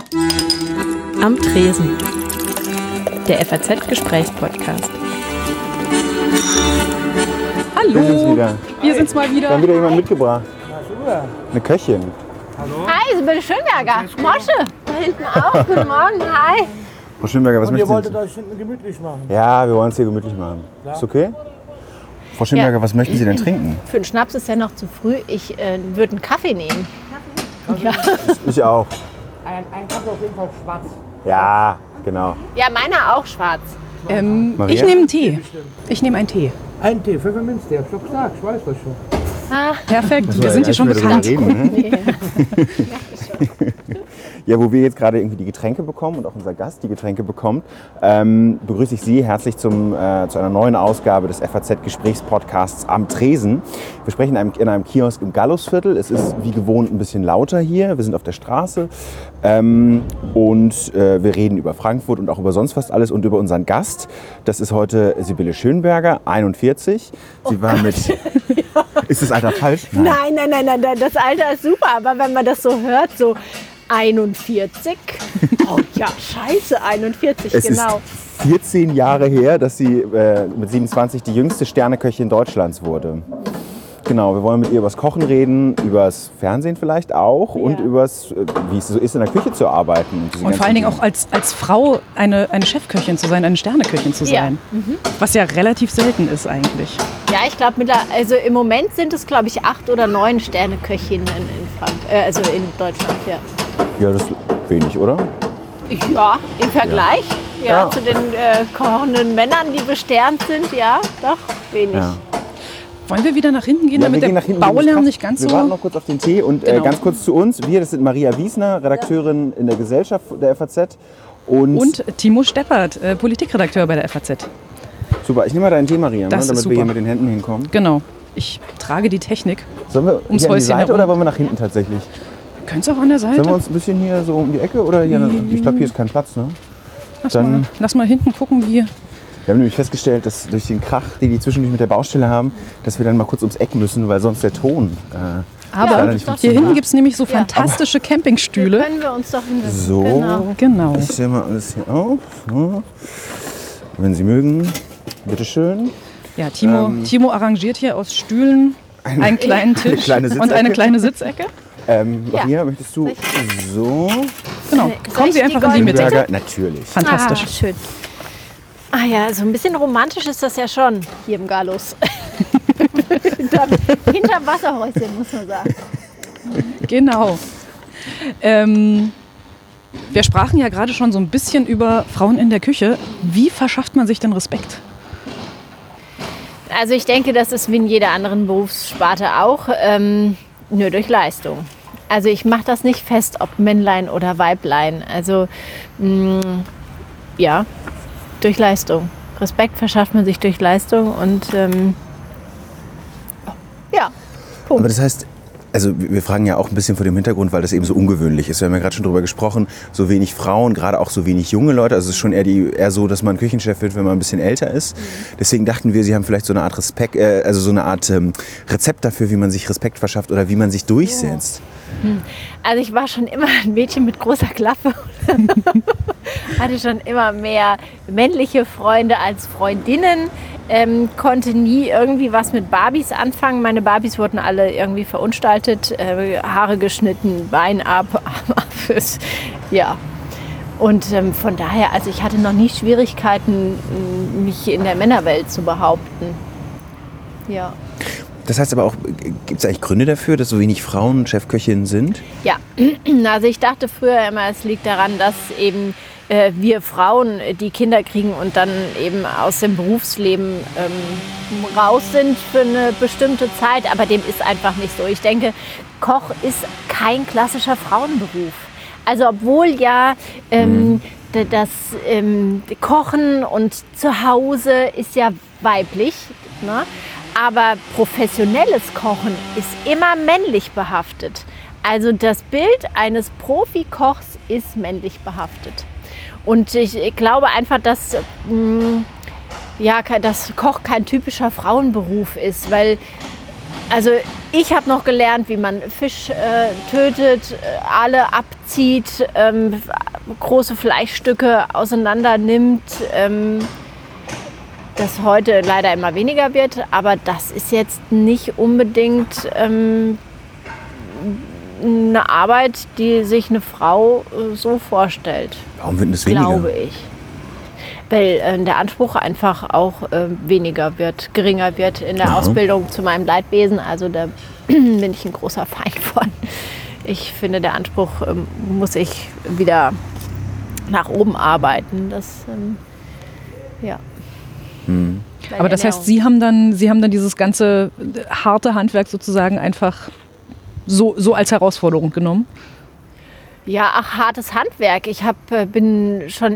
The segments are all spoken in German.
Am Tresen. Der FAZ-Gesprächspodcast. Hallo, wir sind's mal wieder. Wir haben wieder jemanden mitgebracht. Eine Köchin. Hallo. Hi, Sibylle Schönberger. Mosche. Da hinten auch. Guten Morgen. Hi. Frau Schönberger, was Und ihr möchten wolltet Sie? euch hinten gemütlich machen. Ja, wir wollen es hier gemütlich machen. Ja. Ist okay? Frau Schönberger, Ja. was möchten Sie denn trinken? Für einen Schnaps ist ja noch zu früh. Ich würde einen Kaffee nehmen. Ja. Ich auch. Ein Kaffee auf jeden Fall schwarz. Ja, genau. Ja, meiner auch schwarz. Maria? Ich nehme einen Tee. Ich nehme einen Tee. Ein Tee, Pfefferminz, der hab ich doch gesagt, ich weiß das schon. Perfekt, wir sind hier schon bekannt. Reden, ne? Ja, wo wir jetzt gerade irgendwie die Getränke bekommen und auch unser Gast die Getränke bekommt, begrüße ich Sie herzlich zu einer neuen Ausgabe des FAZ-Gesprächspodcasts Am Tresen. Wir sprechen in einem Kiosk im Gallusviertel. Es ist wie gewohnt ein bisschen lauter hier. Wir sind auf der Straße und wir reden über Frankfurt und auch über sonst fast alles und über unseren Gast. Das ist heute Sibylle Schönberger, 41. Sie war mit... Ist das Alter falsch? Nein, das Alter ist super. Aber wenn man das so hört, so 41. Oh ja, scheiße, 41, Es genau. ist 14 Jahre her, dass sie mit 27 die jüngste Sterneköchin Deutschlands wurde. Genau, wir wollen mit ihr über das Kochen reden, über das Fernsehen vielleicht auch und über wie es so ist, in der Küche zu arbeiten. Und vor allen Dingen auch als Frau eine Chefköchin zu sein, eine Sterneköchin zu sein. Ja. Was ja relativ selten ist eigentlich. Ja, ich glaube, also im Moment sind es, glaube ich, 8 oder 9 Sterneköchinnen also in Deutschland. Ja. Ja, das ist wenig, oder? Ja, im Vergleich Ja. zu den kochenden Männern, die besternt sind, ja, doch wenig. Ja. Wollen wir wieder nach hinten gehen, Ja, damit wir gehen der nach hinten. Baulärm nicht ganz Wir so... warten noch kurz auf den Tee und Genau. ganz kurz zu uns. Wir, das sind Maria Wiesner, Redakteurin in der Gesellschaft der FAZ. Und Timo Steppert, Politikredakteur bei der FAZ. Super, ich nehme mal deinen Tee, Maria, Das ist damit super. wir hier mit den Händen hinkommen. Genau. Ich trage die Technik. Sollen wir Ums hier an die Häuschen Seite herum. oder wollen wir nach hinten tatsächlich? Könnt ihr auch an der Seite? Sollen wir uns ein bisschen hier so um die Ecke oder hier? Ich glaube, hier ist kein Platz, ne? Lass mal hinten gucken, wie... Wir haben nämlich festgestellt, dass durch den Krach, den die zwischendurch mit der Baustelle haben, dass wir dann mal kurz ums Eck müssen, weil sonst der Ton Aber leider nicht hier funktioniert. hinten gibt es nämlich so fantastische Campingstühle. Können wir uns doch hinsetzen. So, Genau. ich stelle mal alles hier auf. So. Wenn Sie mögen, bitteschön. Ja, Timo arrangiert hier aus Stühlen einen kleinen Tisch kleine und eine kleine Sitzecke. Maria, möchtest du so? Genau, kommen Sie ich die einfach in die Mitte. Burger? Natürlich. Fantastisch. Ah, schön. Ah ja, so ein bisschen romantisch ist das ja schon hier im Gallus. Hinterm Wasserhäuschen, muss man sagen. Genau. Wir sprachen ja gerade schon so ein bisschen über Frauen in der Küche. Wie verschafft man sich denn Respekt? Also ich denke, das ist wie in jeder anderen Berufssparte auch, nur durch Leistung. Also ich mache das nicht fest, ob Männlein oder Weiblein. Also ja, durch Leistung. Respekt verschafft man sich durch Leistung und ja, Punkt. Aber das heißt, also wir fragen ja auch ein bisschen vor dem Hintergrund, weil das eben so ungewöhnlich ist. Wir haben ja gerade schon drüber gesprochen, so wenig Frauen, gerade auch so wenig junge Leute. Also es ist schon eher so, dass man Küchenchef wird, wenn man ein bisschen älter ist. Deswegen dachten wir, Sie haben vielleicht so eine Art Rezept dafür, wie man sich Respekt verschafft oder wie man sich durchsetzt. Also ich war schon immer ein Mädchen mit großer Klappe. Hatte schon immer mehr männliche Freunde als Freundinnen. Konnte nie irgendwie was mit Barbies anfangen. Meine Barbies wurden alle irgendwie verunstaltet. Haare geschnitten, Bein ab, Arm ab. Ja. Und von daher, also ich hatte noch nie Schwierigkeiten, mich in der Männerwelt zu behaupten. Ja. Das heißt aber auch, gibt es eigentlich Gründe dafür, dass so wenig Frauen Chefköchinnen sind? Ja, also ich dachte früher immer, es liegt daran, dass eben wir Frauen, die Kinder kriegen und dann eben aus dem Berufsleben raus sind für eine bestimmte Zeit, aber dem ist einfach nicht so. Ich denke, Koch ist kein klassischer Frauenberuf. Also obwohl ja das Kochen und Zuhause ist ja weiblich, ne? Aber professionelles Kochen ist immer männlich behaftet. Also das Bild eines Profikochs ist männlich behaftet. Und ich glaube einfach, dass das Koch kein typischer Frauenberuf ist, weil Also ich habe noch gelernt, wie man Fisch tötet, Aale abzieht, große Fleischstücke auseinander nimmt. Das heute leider immer weniger wird, aber das ist jetzt nicht unbedingt eine Arbeit, die sich eine Frau so vorstellt. Warum wird das weniger? Glaube ich. Weil der Anspruch einfach auch geringer wird in der Ausbildung zu meinem Leidwesen. Also da bin ich ein großer Feind von. Ich finde, der Anspruch muss ich wieder nach oben arbeiten. Das, ja. Aber das heißt, Sie haben dann dieses ganze harte Handwerk sozusagen einfach so als Herausforderung genommen? Ja, hartes Handwerk. Ich habe mich schon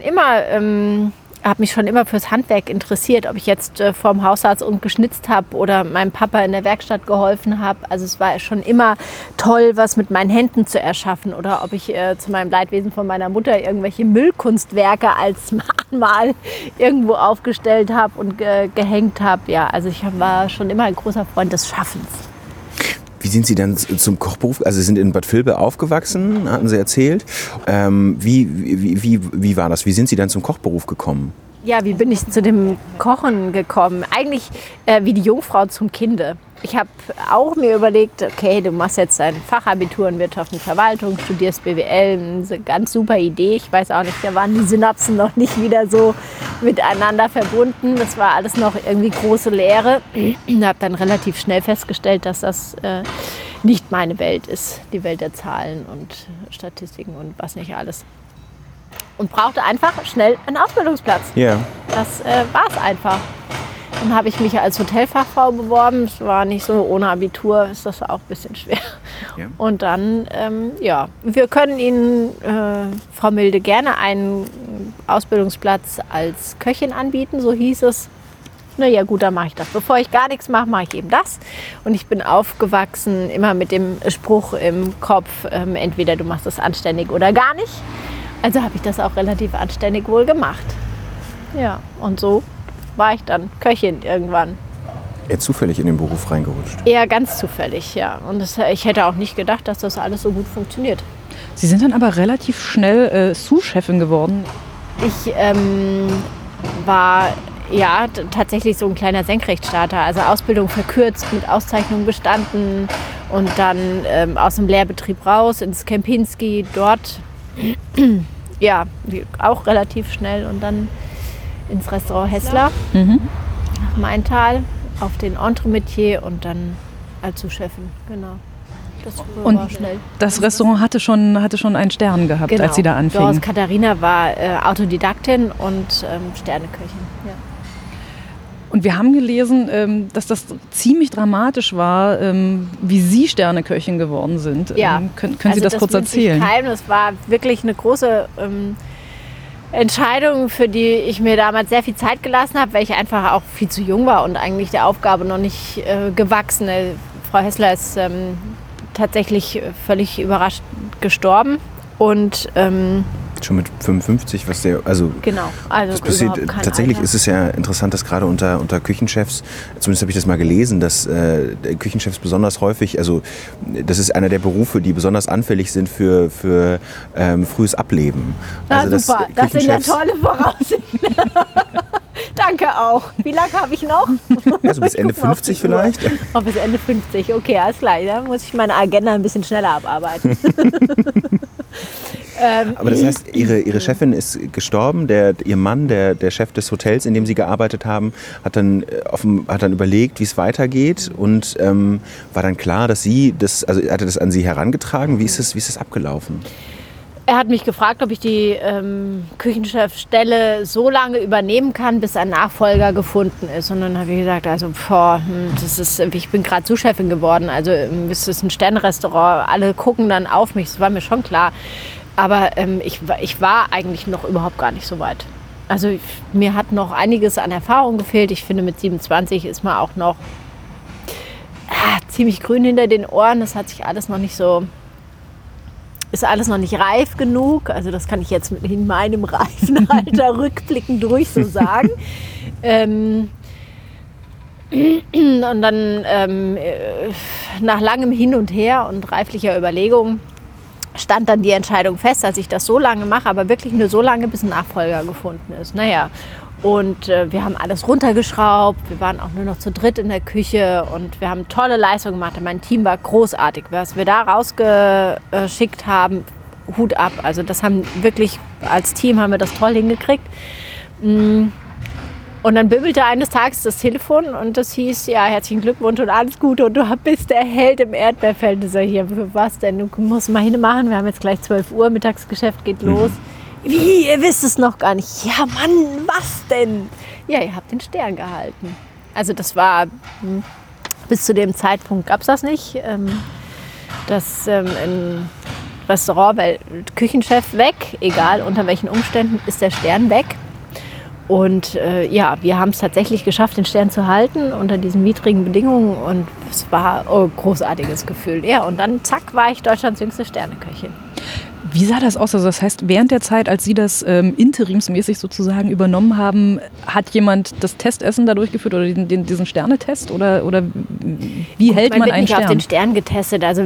immer fürs Handwerk interessiert, ob ich jetzt vorm Haus saß und geschnitzt habe oder meinem Papa in der Werkstatt geholfen habe. Also es war schon immer toll, was mit meinen Händen zu erschaffen. Oder ob ich zu meinem Leidwesen von meiner Mutter irgendwelche Müllkunstwerke als Mahnmal irgendwo aufgestellt habe und gehängt habe. Ja, also ich war schon immer ein großer Freund des Schaffens. Wie sind Sie dann zum Kochberuf? Also Sie sind in Bad Vilbel aufgewachsen, hatten Sie erzählt. Wie war das? Wie sind Sie dann zum Kochberuf gekommen? Ja, wie bin ich zu dem Kochen gekommen? Eigentlich wie die Jungfrau zum Kinde. Ich habe auch mir überlegt, okay, du machst jetzt dein Fachabitur in Wirtschaft und Verwaltung, studierst BWL, eine ganz super Idee. Ich weiß auch nicht, da waren die Synapsen noch nicht wieder so miteinander verbunden. Das war alles noch irgendwie große Lehre. Ich habe dann relativ schnell festgestellt, dass das nicht meine Welt ist, die Welt der Zahlen und Statistiken und was nicht alles. Und brauchte einfach schnell einen Ausbildungsplatz. Ja. Das war es einfach. Dann habe ich mich als Hotelfachfrau beworben. Es war nicht so, ohne Abitur ist das auch ein bisschen schwer. Ja. Und dann, wir können Ihnen, Frau Milde, gerne einen Ausbildungsplatz als Köchin anbieten, so hieß es. Na ja, gut, dann mache ich das. Bevor ich gar nichts mache, mache ich eben das. Und ich bin aufgewachsen immer mit dem Spruch im Kopf, entweder du machst das anständig oder gar nicht. Also habe ich das auch relativ anständig wohl gemacht. Ja, und so war ich dann Köchin irgendwann. Eher zufällig in den Beruf reingerutscht? Eher ganz zufällig, ja. Und ich hätte auch nicht gedacht, dass das alles so gut funktioniert. Sie sind dann aber relativ schnell Sous-Chefin geworden. Ich war tatsächlich so ein kleiner Senkrechtstarter. Also Ausbildung verkürzt, mit Auszeichnung bestanden und dann aus dem Lehrbetrieb raus ins Kempinski, dort auch relativ schnell und dann ins Restaurant Hessler, nach Maintal, auf den Entremetier und dann als Sous-Chefin, genau. Das war schnell. Das Restaurant hatte schon einen Stern gehabt, genau, als Sie da anfingen. Doris Katharina war Autodidaktin und Sterneköchin. Ja. Und wir haben gelesen, dass das ziemlich dramatisch war, wie Sie Sterneköchin geworden sind. Ja. Können Sie das kurz erzählen? Das war wirklich eine große Entscheidung, für die ich mir damals sehr viel Zeit gelassen habe, weil ich einfach auch viel zu jung war und eigentlich der Aufgabe noch nicht gewachsen. Frau Hessler ist tatsächlich völlig überrascht gestorben und schon mit 55, was der, genau, also das passiert, tatsächlich Alter. Ist es ja interessant, dass gerade unter Küchenchefs, zumindest habe ich das mal gelesen, dass Küchenchefs besonders häufig, das ist einer der Berufe, die besonders anfällig sind für frühes Ableben. Also super, das sind ja tolle Voraussetzungen. Danke auch. Wie lange habe ich noch? Also bis Ende 50 vielleicht? Bis Ende 50, okay, alles klar. Da muss ich meine Agenda ein bisschen schneller abarbeiten. Aber das heißt, Ihre Chefin ist gestorben, Ihr Mann, der Chef des Hotels, in dem Sie gearbeitet haben, hat dann überlegt, wie es weitergeht und war dann klar, dass hatte das an Sie herangetragen? Wie ist das abgelaufen? Er hat mich gefragt, ob ich die Küchenchefstelle so lange übernehmen kann, bis ein Nachfolger gefunden ist. Und dann habe ich gesagt, ich bin gerade Sous-Chefin geworden, also es ist ein Sternrestaurant, alle gucken dann auf mich, das war mir schon klar. Aber ich war eigentlich noch überhaupt gar nicht so weit. Also mir hat noch einiges an Erfahrung gefehlt. Ich finde, mit 27 ist man auch noch ziemlich grün hinter den Ohren. Das hat sich alles noch nicht so... Ist alles noch nicht reif genug, also das kann ich jetzt in meinem reifen Alter rückblickend durch so sagen. Und dann nach langem Hin und Her und reiflicher Überlegung stand dann die Entscheidung fest, dass ich das so lange mache, aber wirklich nur so lange, bis ein Nachfolger gefunden ist. Naja, und wir haben alles runtergeschraubt, wir waren auch nur noch zu dritt in der Küche und wir haben tolle Leistungen gemacht. Mein Team war großartig, was wir da rausgeschickt haben, Hut ab. Also das haben wirklich, als Team haben wir das toll hingekriegt. Und dann bimmelte eines Tages das Telefon und das hieß, ja, herzlichen Glückwunsch und alles Gute und du bist der Held im Erdbeerfeld. Ich sage, hier, für was denn? Du musst mal hinmachen, wir haben jetzt gleich 12 Uhr, Mittagsgeschäft geht los. Wie, ihr wisst es noch gar nicht. Ja, Mann, was denn? Ja, ihr habt den Stern gehalten. Also das war, bis zu dem Zeitpunkt gab es das nicht. Das im Restaurant, weil Küchenchef weg, egal unter welchen Umständen, ist der Stern weg. Und ja, wir haben es tatsächlich geschafft, den Stern zu halten unter diesen widrigen Bedingungen. Und es war ein großartiges Gefühl. Ja, und dann zack, war ich Deutschlands jüngste Sterneköchin. Wie sah das aus? Also das heißt, während der Zeit, als Sie das interimsmäßig sozusagen übernommen haben, hat jemand das Testessen da durchgeführt oder diesen Sternetest? Oder wie hält man einen Stern? Man wird nicht auf den Stern getestet. Also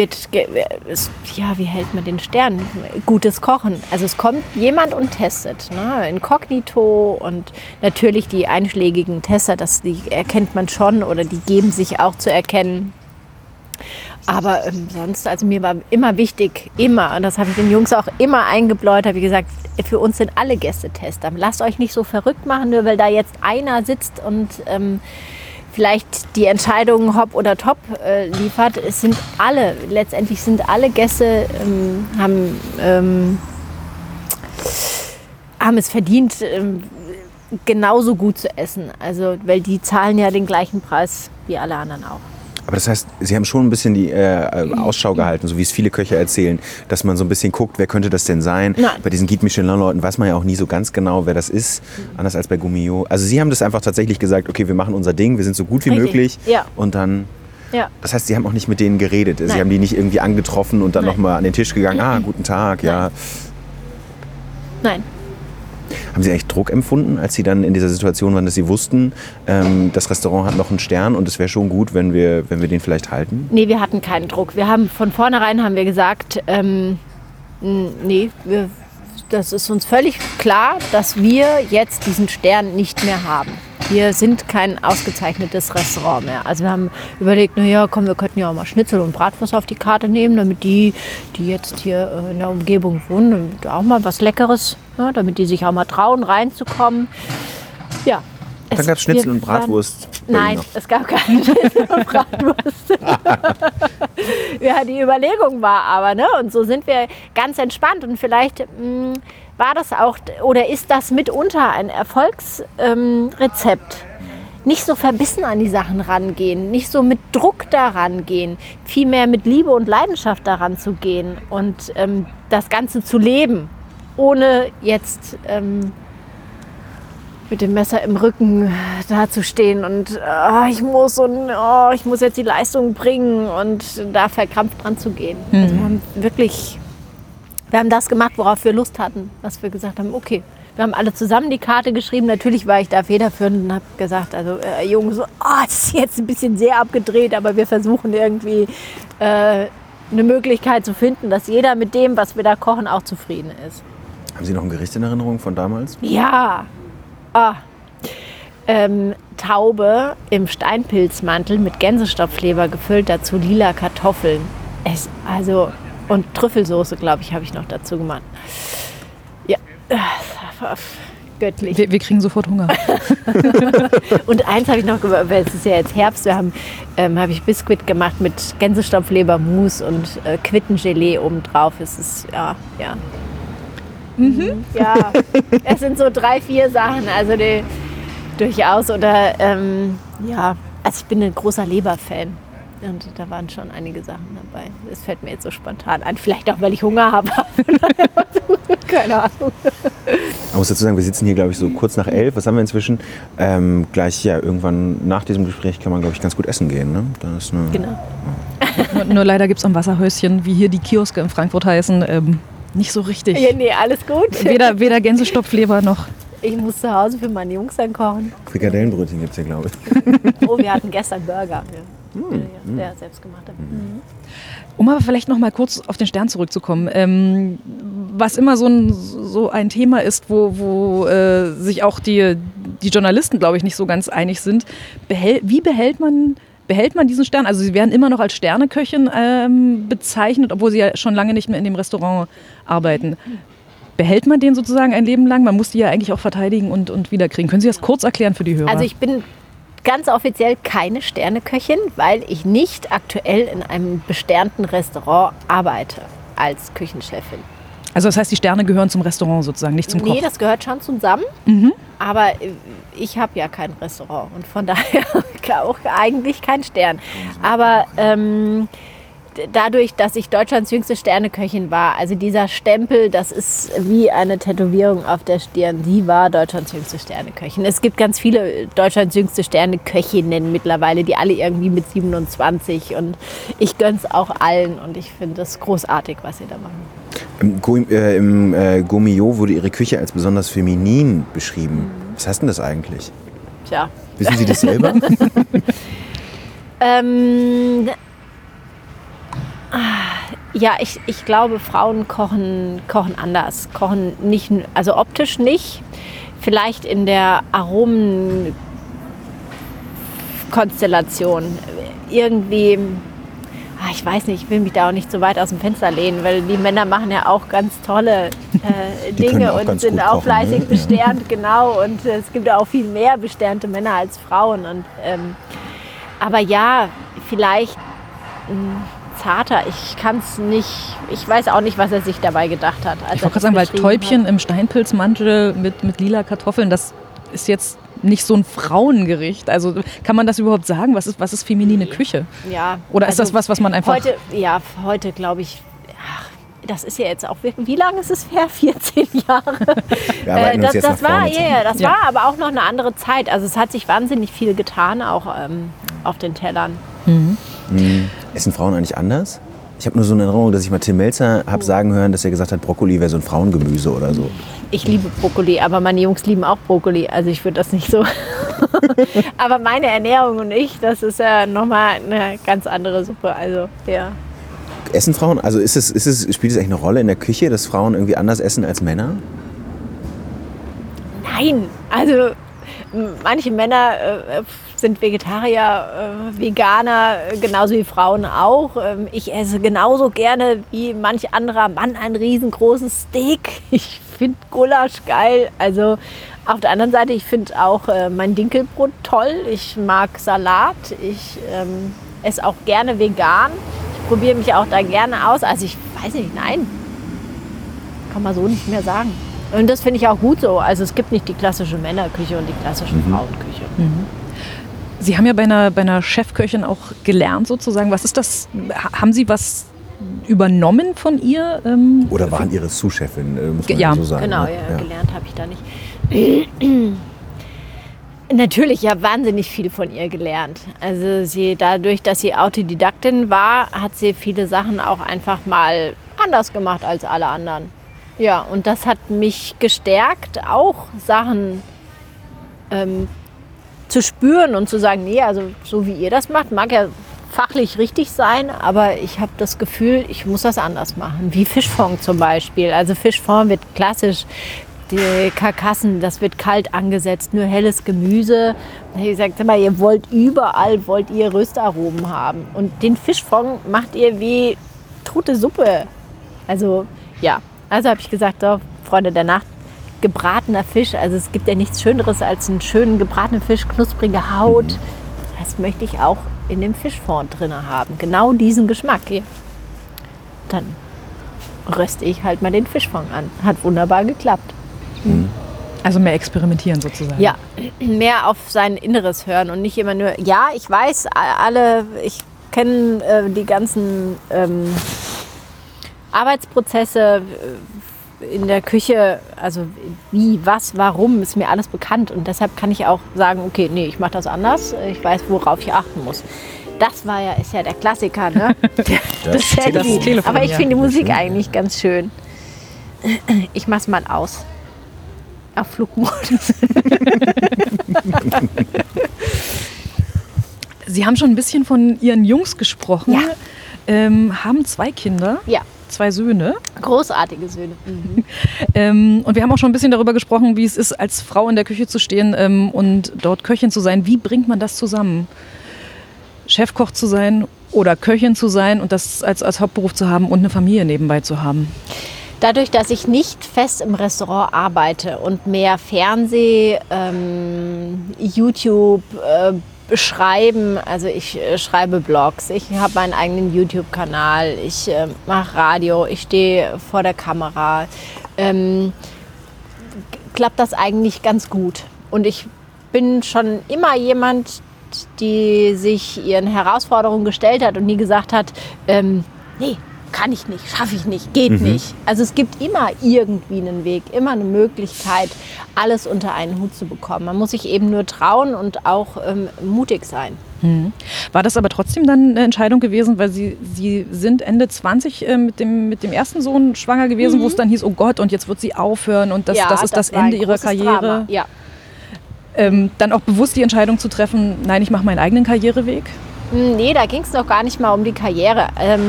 wie hält man den Stern? Gutes Kochen. Also es kommt jemand und testet. Ne? Inkognito und natürlich die einschlägigen Tester, die erkennt man schon oder die geben sich auch zu erkennen. Aber sonst, also mir war immer wichtig, immer, und das habe ich den Jungs auch immer eingebläut, habe ich gesagt, für uns sind alle Gäste Tester. Lasst euch nicht so verrückt machen, nur weil da jetzt einer sitzt und vielleicht die Entscheidungen hopp oder top liefert. Es sind alle, letztendlich sind alle Gäste, haben es verdient, genauso gut zu essen. Also, weil die zahlen ja den gleichen Preis wie alle anderen auch. Aber das heißt, Sie haben schon ein bisschen die Ausschau gehalten, so wie es viele Köche erzählen, dass man so ein bisschen guckt, wer könnte das denn sein? Nein. Bei diesen Guide Michelin-Leuten weiß man ja auch nie so ganz genau, wer das ist, anders als bei Gourmillot. Also Sie haben das einfach tatsächlich gesagt, okay, wir machen unser Ding, wir sind so gut wie möglich und dann... Ja. Das heißt, Sie haben auch nicht mit denen geredet, Sie haben die nicht irgendwie angetroffen und dann nochmal an den Tisch gegangen, guten Tag, ja. Nein. Haben Sie eigentlich Druck empfunden, als Sie dann in dieser Situation waren, dass Sie wussten, das Restaurant hat noch einen Stern und es wäre schon gut, wenn wir den vielleicht halten? Nee, wir hatten keinen Druck. Wir haben von vornherein gesagt, das ist uns völlig klar, dass wir jetzt diesen Stern nicht mehr haben. Wir sind kein ausgezeichnetes Restaurant mehr. Also wir haben überlegt, wir könnten ja auch mal Schnitzel und Bratwurst auf die Karte nehmen, damit die jetzt hier in der Umgebung wohnen, auch mal was Leckeres, damit die sich auch mal trauen, reinzukommen. Ja. Dann gab es Schnitzel und Bratwurst. Nein, es gab keine Schnitzel und Bratwurst. Ja, die Überlegung war aber, und so sind wir ganz entspannt und vielleicht war das auch oder ist das mitunter ein Erfolgsrezept. Nicht so verbissen an die Sachen rangehen, nicht so mit Druck daran gehen, vielmehr mit Liebe und Leidenschaft daran zu gehen und das Ganze zu leben, ohne jetzt mit dem Messer im Rücken dazustehen und ich muss jetzt die Leistung bringen und da verkrampft dran zu gehen. Also wir haben das gemacht, worauf wir Lust hatten, was wir gesagt haben, okay, wir haben alle zusammen die Karte geschrieben. Natürlich war ich da federführend und habe gesagt, also Jungs, das ist jetzt ein bisschen sehr abgedreht, aber wir versuchen irgendwie eine Möglichkeit zu finden, dass jeder mit dem, was wir da kochen, auch zufrieden ist. Haben Sie noch ein Gericht in Erinnerung von damals? Ja. Taube im Steinpilzmantel mit Gänsestopfleber gefüllt, dazu lila Kartoffeln. Und Trüffelsoße, glaube ich, habe ich noch dazu gemacht. Ja, göttlich. Wir kriegen sofort Hunger. Und eins habe ich noch gemacht, weil es ist ja jetzt Herbst, habe ich Biskuit gemacht mit Gänsestopflebermus und Quittengelee obendrauf. Es ist, ja. Ja, es sind so 3, 4 Sachen, also durchaus. Oder, also ich bin ein großer Leberfan. Und da waren schon einige Sachen dabei. Das fällt mir jetzt so spontan an. Vielleicht auch, weil ich Hunger habe. Keine Ahnung. Ich muss dazu sagen, wir sitzen hier, glaube ich, so kurz nach 11. Was haben wir inzwischen? Gleich, irgendwann nach diesem Gespräch kann man, glaube ich, ganz gut essen gehen. Ne? Genau. Nur leider gibt es am Wasserhäuschen, wie hier die Kioske in Frankfurt heißen, nicht so richtig. Ja, nee, alles gut. Weder Gänsestopfleber noch Ich muss zu Hause für meine Jungs dann kochen. Frikadellenbrötchen gibt es hier, glaube ich. Oh, wir hatten gestern Burger. Der selbst gemacht hat. Um aber vielleicht noch mal kurz auf den Stern zurückzukommen, was immer so ein Thema ist, wo sich auch die Journalisten, glaube ich, nicht so ganz einig sind. Wie behält man diesen Stern? Also Sie werden immer noch als Sterneköchin bezeichnet, obwohl Sie ja schon lange nicht mehr in dem Restaurant arbeiten. Behält man den sozusagen ein Leben lang? Man muss die ja eigentlich auch verteidigen und wiederkriegen. Können Sie das kurz erklären für die Hörer? Also ich bin ganz offiziell keine Sterneköchin, weil ich nicht aktuell in einem besternten Restaurant arbeite als Küchenchefin. Also das heißt, die Sterne gehören zum Restaurant sozusagen, nicht zum Koch? Nee, das gehört schon zusammen. Aber ich habe ja kein Restaurant und von daher auch eigentlich kein Stern. Aber dadurch, dass ich Deutschlands jüngste Sterneköchin war, also dieser Stempel, das ist wie eine Tätowierung auf der Stirn. Sie war Deutschlands jüngste Sterneköchin. Es gibt ganz viele Deutschlands jüngste Sterneköchinnen mittlerweile, die alle irgendwie mit 27 und ich gönn's auch allen und ich finde das großartig, was sie da machen. Im Gourmillot wurde Ihre Küche als besonders feminin beschrieben. Was heißt denn das eigentlich? Tja. Wissen Sie das selber? Ja, ich glaube, Frauen kochen anders. Kochen nicht, also optisch nicht. Vielleicht in der Aromenkonstellation. Irgendwie, ich weiß nicht, ich will mich da auch nicht so weit aus dem Fenster lehnen, weil die Männer machen ja auch ganz tolle Dinge und sind auch fleißig besternt, genau. Und es gibt auch viel mehr besternte Männer als Frauen. Und, aber ja, vielleicht zarter. Ich kann es nicht, ich weiß auch nicht, was er sich dabei gedacht hat. Ich wollte gerade sagen, weil Täubchen im Steinpilzmantel mit lila Kartoffeln, das ist jetzt nicht so ein Frauengericht. Also kann man das überhaupt sagen? Was ist feminine Küche? Ja. Oder ist das was man einfach... Heute glaube ich, das ist ja jetzt auch wirklich, wie lange ist es her? 14 Jahre. Das war aber auch noch eine andere Zeit. Also es hat sich wahnsinnig viel getan, auch auf den Tellern. Essen Frauen eigentlich anders? Ich habe nur so eine Erinnerung, dass ich mal Tim Melzer habe sagen hören, dass er gesagt hat, Brokkoli wäre so ein Frauengemüse oder so. Ich liebe Brokkoli, aber meine Jungs lieben auch Brokkoli. Also ich würde das nicht so... aber meine Ernährung und ich, das ist ja nochmal eine ganz andere Suppe. Also, ja. Essen Frauen, also spielt es eigentlich eine Rolle in der Küche, dass Frauen irgendwie anders essen als Männer? Nein, also manche Männer sind Vegetarier, Veganer, genauso wie Frauen auch. Ich esse genauso gerne wie manch anderer Mann ein riesengroßes Steak. Ich finde Gulasch geil. Also auf der anderen Seite, ich finde auch mein Dinkelbrot toll. Ich mag Salat. Ich esse auch gerne vegan. Ich probiere mich auch da gerne aus. Also ich weiß nicht, nein. Kann man so nicht mehr sagen. Und das finde ich auch gut so. Also es gibt nicht die klassische Männerküche und die klassische Frauenküche. Sie haben ja bei einer Chefköchin auch gelernt sozusagen. Was ist das? Haben Sie was übernommen von ihr? Oder waren Ihre Sous-Chefin, muss man so sagen. Genau, ja, gelernt habe ich da nicht. Natürlich, ich habe wahnsinnig viel von ihr gelernt. Also dadurch, dass sie Autodidaktin war, hat sie viele Sachen auch einfach mal anders gemacht als alle anderen. Ja, und das hat mich gestärkt, auch Sachen zu spüren und zu sagen, nee, also so wie ihr das macht, mag ja fachlich richtig sein, aber ich habe das Gefühl, ich muss das anders machen. Wie Fischfond zum Beispiel. Also Fischfond wird klassisch, die Karkassen, das wird kalt angesetzt, nur helles Gemüse. Ich sage immer, ihr wollt überall Röstaromen haben. Und den Fischfond macht ihr wie tote Suppe. Also ja, also habe ich gesagt, so, Freunde der Nacht, gebratener Fisch, also es gibt ja nichts Schöneres als einen schönen gebratenen Fisch, knusprige Haut. Das möchte ich auch in dem Fischfond drin haben. Genau diesen Geschmack hier. Dann röste ich halt mal den Fischfond an. Hat wunderbar geklappt. Also mehr experimentieren sozusagen. Ja, mehr auf sein Inneres hören und nicht immer nur, ja, ich weiß, ich kenne die ganzen Arbeitsprozesse in der Küche, also wie, was, warum, ist mir alles bekannt. Und deshalb kann ich auch sagen, okay, nee, ich mache das anders. Ich weiß, worauf ich achten muss. Das ist ja der Klassiker, ne? Das Handy. Aber ich finde die Musik eigentlich ganz schön. Ich mach's mal aus. Auf Flugmodus. Sie haben schon ein bisschen von Ihren Jungs gesprochen. Ja. Haben 2 Kinder, Ja, 2 Söhne. großartige Söhne. Mhm. Und wir haben auch schon ein bisschen darüber gesprochen, wie es ist, als Frau in der Küche zu stehen und dort Köchin zu sein. Wie bringt man das zusammen? Chefkoch zu sein oder Köchin zu sein und das als Hauptberuf zu haben und eine Familie nebenbei zu haben? Dadurch, dass ich nicht fest im Restaurant arbeite und mehr Fernseh, YouTube, Schreiben, also ich schreibe Blogs, ich habe meinen eigenen YouTube-Kanal, ich mache Radio, ich stehe vor der Kamera, klappt das eigentlich ganz gut. Und ich bin schon immer jemand, die sich ihren Herausforderungen gestellt hat und nie gesagt hat, nee, kann ich nicht, schaffe ich nicht, geht nicht. Also es gibt immer irgendwie einen Weg, immer eine Möglichkeit, alles unter einen Hut zu bekommen. Man muss sich eben nur trauen und auch mutig sein. War das aber trotzdem dann eine Entscheidung gewesen, weil Sie sind Ende 20 mit dem ersten Sohn schwanger gewesen, wo es dann hieß, oh Gott, und jetzt wird sie aufhören und das ist das war ein Ende ihrer großes Karriere. Drama. Ja. Dann auch bewusst die Entscheidung zu treffen, nein, ich mache meinen eigenen Karriereweg? Nee, da ging es noch gar nicht mal um die Karriere.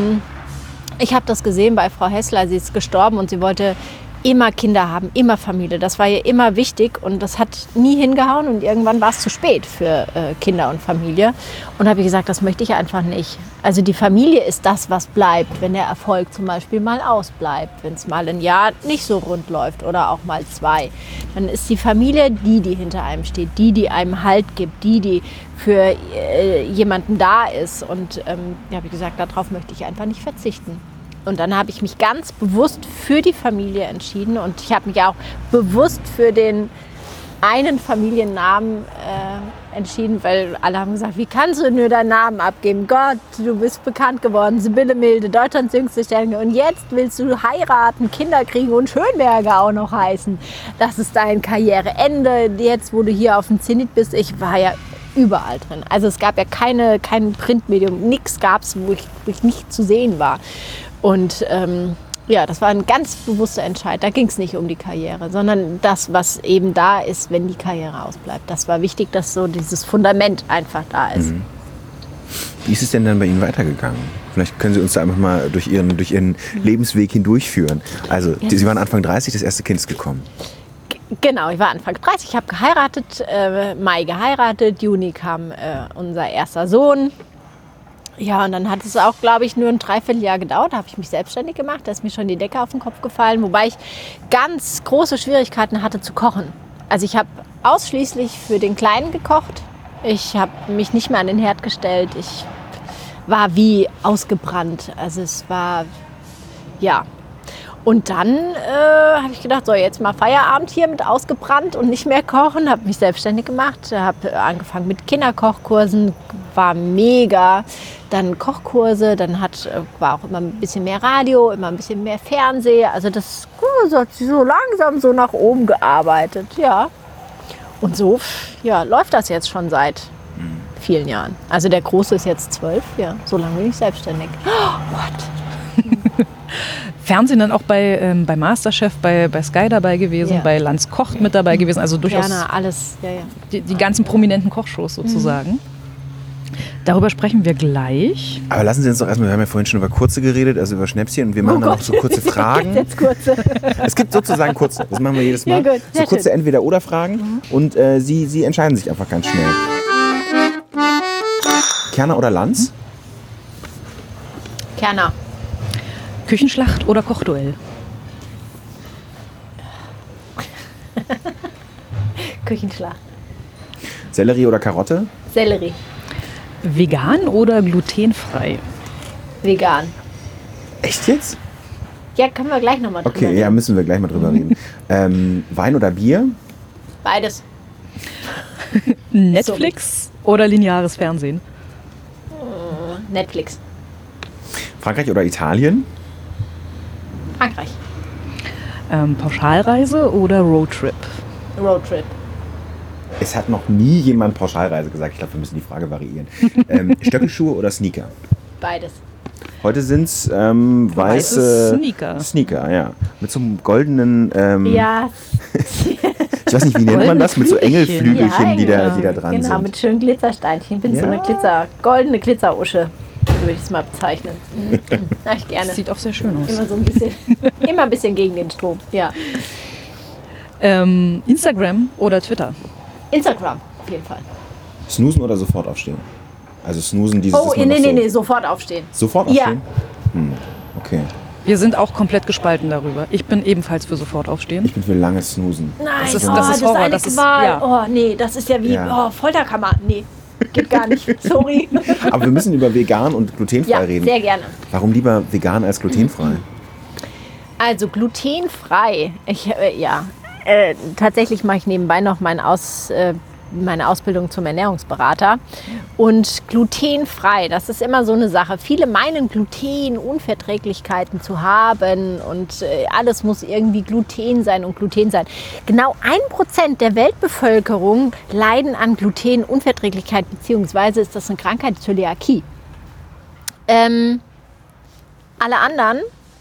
Ich habe das gesehen bei Frau Hessler, sie ist gestorben und sie wollte immer Kinder haben, immer Familie. Das war ihr immer wichtig und das hat nie hingehauen und irgendwann war es zu spät für Kinder und Familie. Und habe ich gesagt, das möchte ich einfach nicht. Also die Familie ist das, was bleibt, wenn der Erfolg zum Beispiel mal ausbleibt, wenn es mal ein Jahr nicht so rund läuft oder auch mal 2. Dann ist die Familie die hinter einem steht, die einem Halt gibt, die für jemanden da ist. Und da habe ich gesagt, darauf möchte ich einfach nicht verzichten. Und dann habe ich mich ganz bewusst für die Familie entschieden und ich habe mich auch bewusst für den einen Familiennamen entschieden, weil alle haben gesagt, wie kannst du nur deinen Namen abgeben? Gott, du bist bekannt geworden, Sibylle Milde, Deutschlands jüngste Sterne und jetzt willst du heiraten, Kinder kriegen und Schönberger auch noch heißen. Das ist dein Karriereende, jetzt wo du hier auf dem Zenit bist. Ich war ja überall drin. Also es gab ja kein Printmedium, nichts gab es, wo ich nicht zu sehen war. Und das war ein ganz bewusster Entscheid. Da ging es nicht um die Karriere, sondern das, was eben da ist, wenn die Karriere ausbleibt. Das war wichtig, dass so dieses Fundament einfach da ist. Wie ist es denn dann bei Ihnen weitergegangen? Vielleicht können Sie uns da einfach mal durch Ihren Lebensweg hindurchführen. Also Sie waren Anfang 30, das erste Kind ist gekommen. Genau, ich war Anfang 30, ich habe geheiratet, Mai geheiratet, Juni kam unser erster Sohn. Ja, und dann hat es auch, glaube ich, nur ein Dreivierteljahr gedauert. Da habe ich mich selbstständig gemacht. Da ist mir schon die Decke auf den Kopf gefallen. Wobei ich ganz große Schwierigkeiten hatte zu kochen. Also ich habe ausschließlich für den Kleinen gekocht. Ich habe mich nicht mehr an den Herd gestellt. Ich war wie ausgebrannt. Also es war, ja. Und dann habe ich gedacht, so jetzt mal Feierabend hier mit ausgebrannt und nicht mehr kochen. Habe mich selbstständig gemacht, habe angefangen mit Kinderkochkursen, war mega. Dann Kochkurse, dann war auch immer ein bisschen mehr Radio, immer ein bisschen mehr Fernsehen. Also das hat sich so langsam so nach oben gearbeitet, ja. Und so läuft das jetzt schon seit vielen Jahren. Also der Große ist jetzt 12, ja, so lange bin ich selbstständig. Oh, what? Fernsehen dann auch bei Masterchef, bei Sky dabei gewesen, Ja. bei Lanz kocht mit dabei gewesen, also durchaus Gerne, alles, ja. die ganzen prominenten Kochshows sozusagen. Darüber sprechen wir gleich. Aber lassen Sie uns doch erstmal, wir haben ja vorhin schon über kurze geredet, also über Schnäpschen und wir machen dann noch so kurze Fragen. Jetzt kurze. Es gibt sozusagen kurze, das machen wir jedes Mal. Ja, gut, so sehr kurze schön. Entweder-oder-Fragen und Sie entscheiden sich einfach ganz schnell. Kerner oder Lanz? Kerner. Küchenschlacht oder Kochduell? Küchenschlacht. Sellerie oder Karotte? Sellerie. Vegan oder glutenfrei? Vegan. Echt jetzt? Ja, können wir gleich nochmal drüber Okay, reden. ja, müssen wir gleich mal drüber reden. Wein oder Bier? Beides. Netflix oder lineares Fernsehen? Netflix. Frankreich oder Italien? Frankreich. Pauschalreise oder Roadtrip? Roadtrip. Es hat noch nie jemand Pauschalreise gesagt. Ich glaube, wir müssen die Frage variieren. Stöckelschuhe oder Sneaker? Beides. Heute sind es weiße Sneaker. Sneaker, ja. Mit so einem goldenen Ja. Ich weiß nicht, wie nennt man das? Mit so Engelflügelchen, die da dran genau, sind. mit schönen Glitzersteinchen. Ich bin so eine goldene Glitzerusche, würde ich es mal bezeichnen. Mach ich gerne. Sieht auch sehr schön aus. Immer so ein bisschen gegen den Strom, ja. Instagram oder Twitter? Instagram, auf jeden Fall. Snoozen oder sofort aufstehen? Also snoozen dieses... Oh, nee, sofort aufstehen. Sofort aufstehen? Ja. Okay. Wir sind auch komplett gespalten darüber. Ich bin ebenfalls für sofort aufstehen. Ich bin für langes Snoozen. Nein, das ist Horror. Das ist eine Qual. Oh, nee, das ist ja wie Folterkammer. Nee, geht gar nicht. Sorry. Aber wir müssen über vegan und glutenfrei reden. Ja, sehr gerne. Warum lieber vegan als glutenfrei? Also glutenfrei. Tatsächlich mache ich nebenbei noch meine Ausbildung zum Ernährungsberater. Und glutenfrei, das ist immer so eine Sache. Viele meinen, Glutenunverträglichkeiten zu haben und alles muss irgendwie Gluten sein und Gluten sein. Genau 1% der Weltbevölkerung leiden an Glutenunverträglichkeit, beziehungsweise ist das eine Krankheit, Zöliakie. Alle anderen...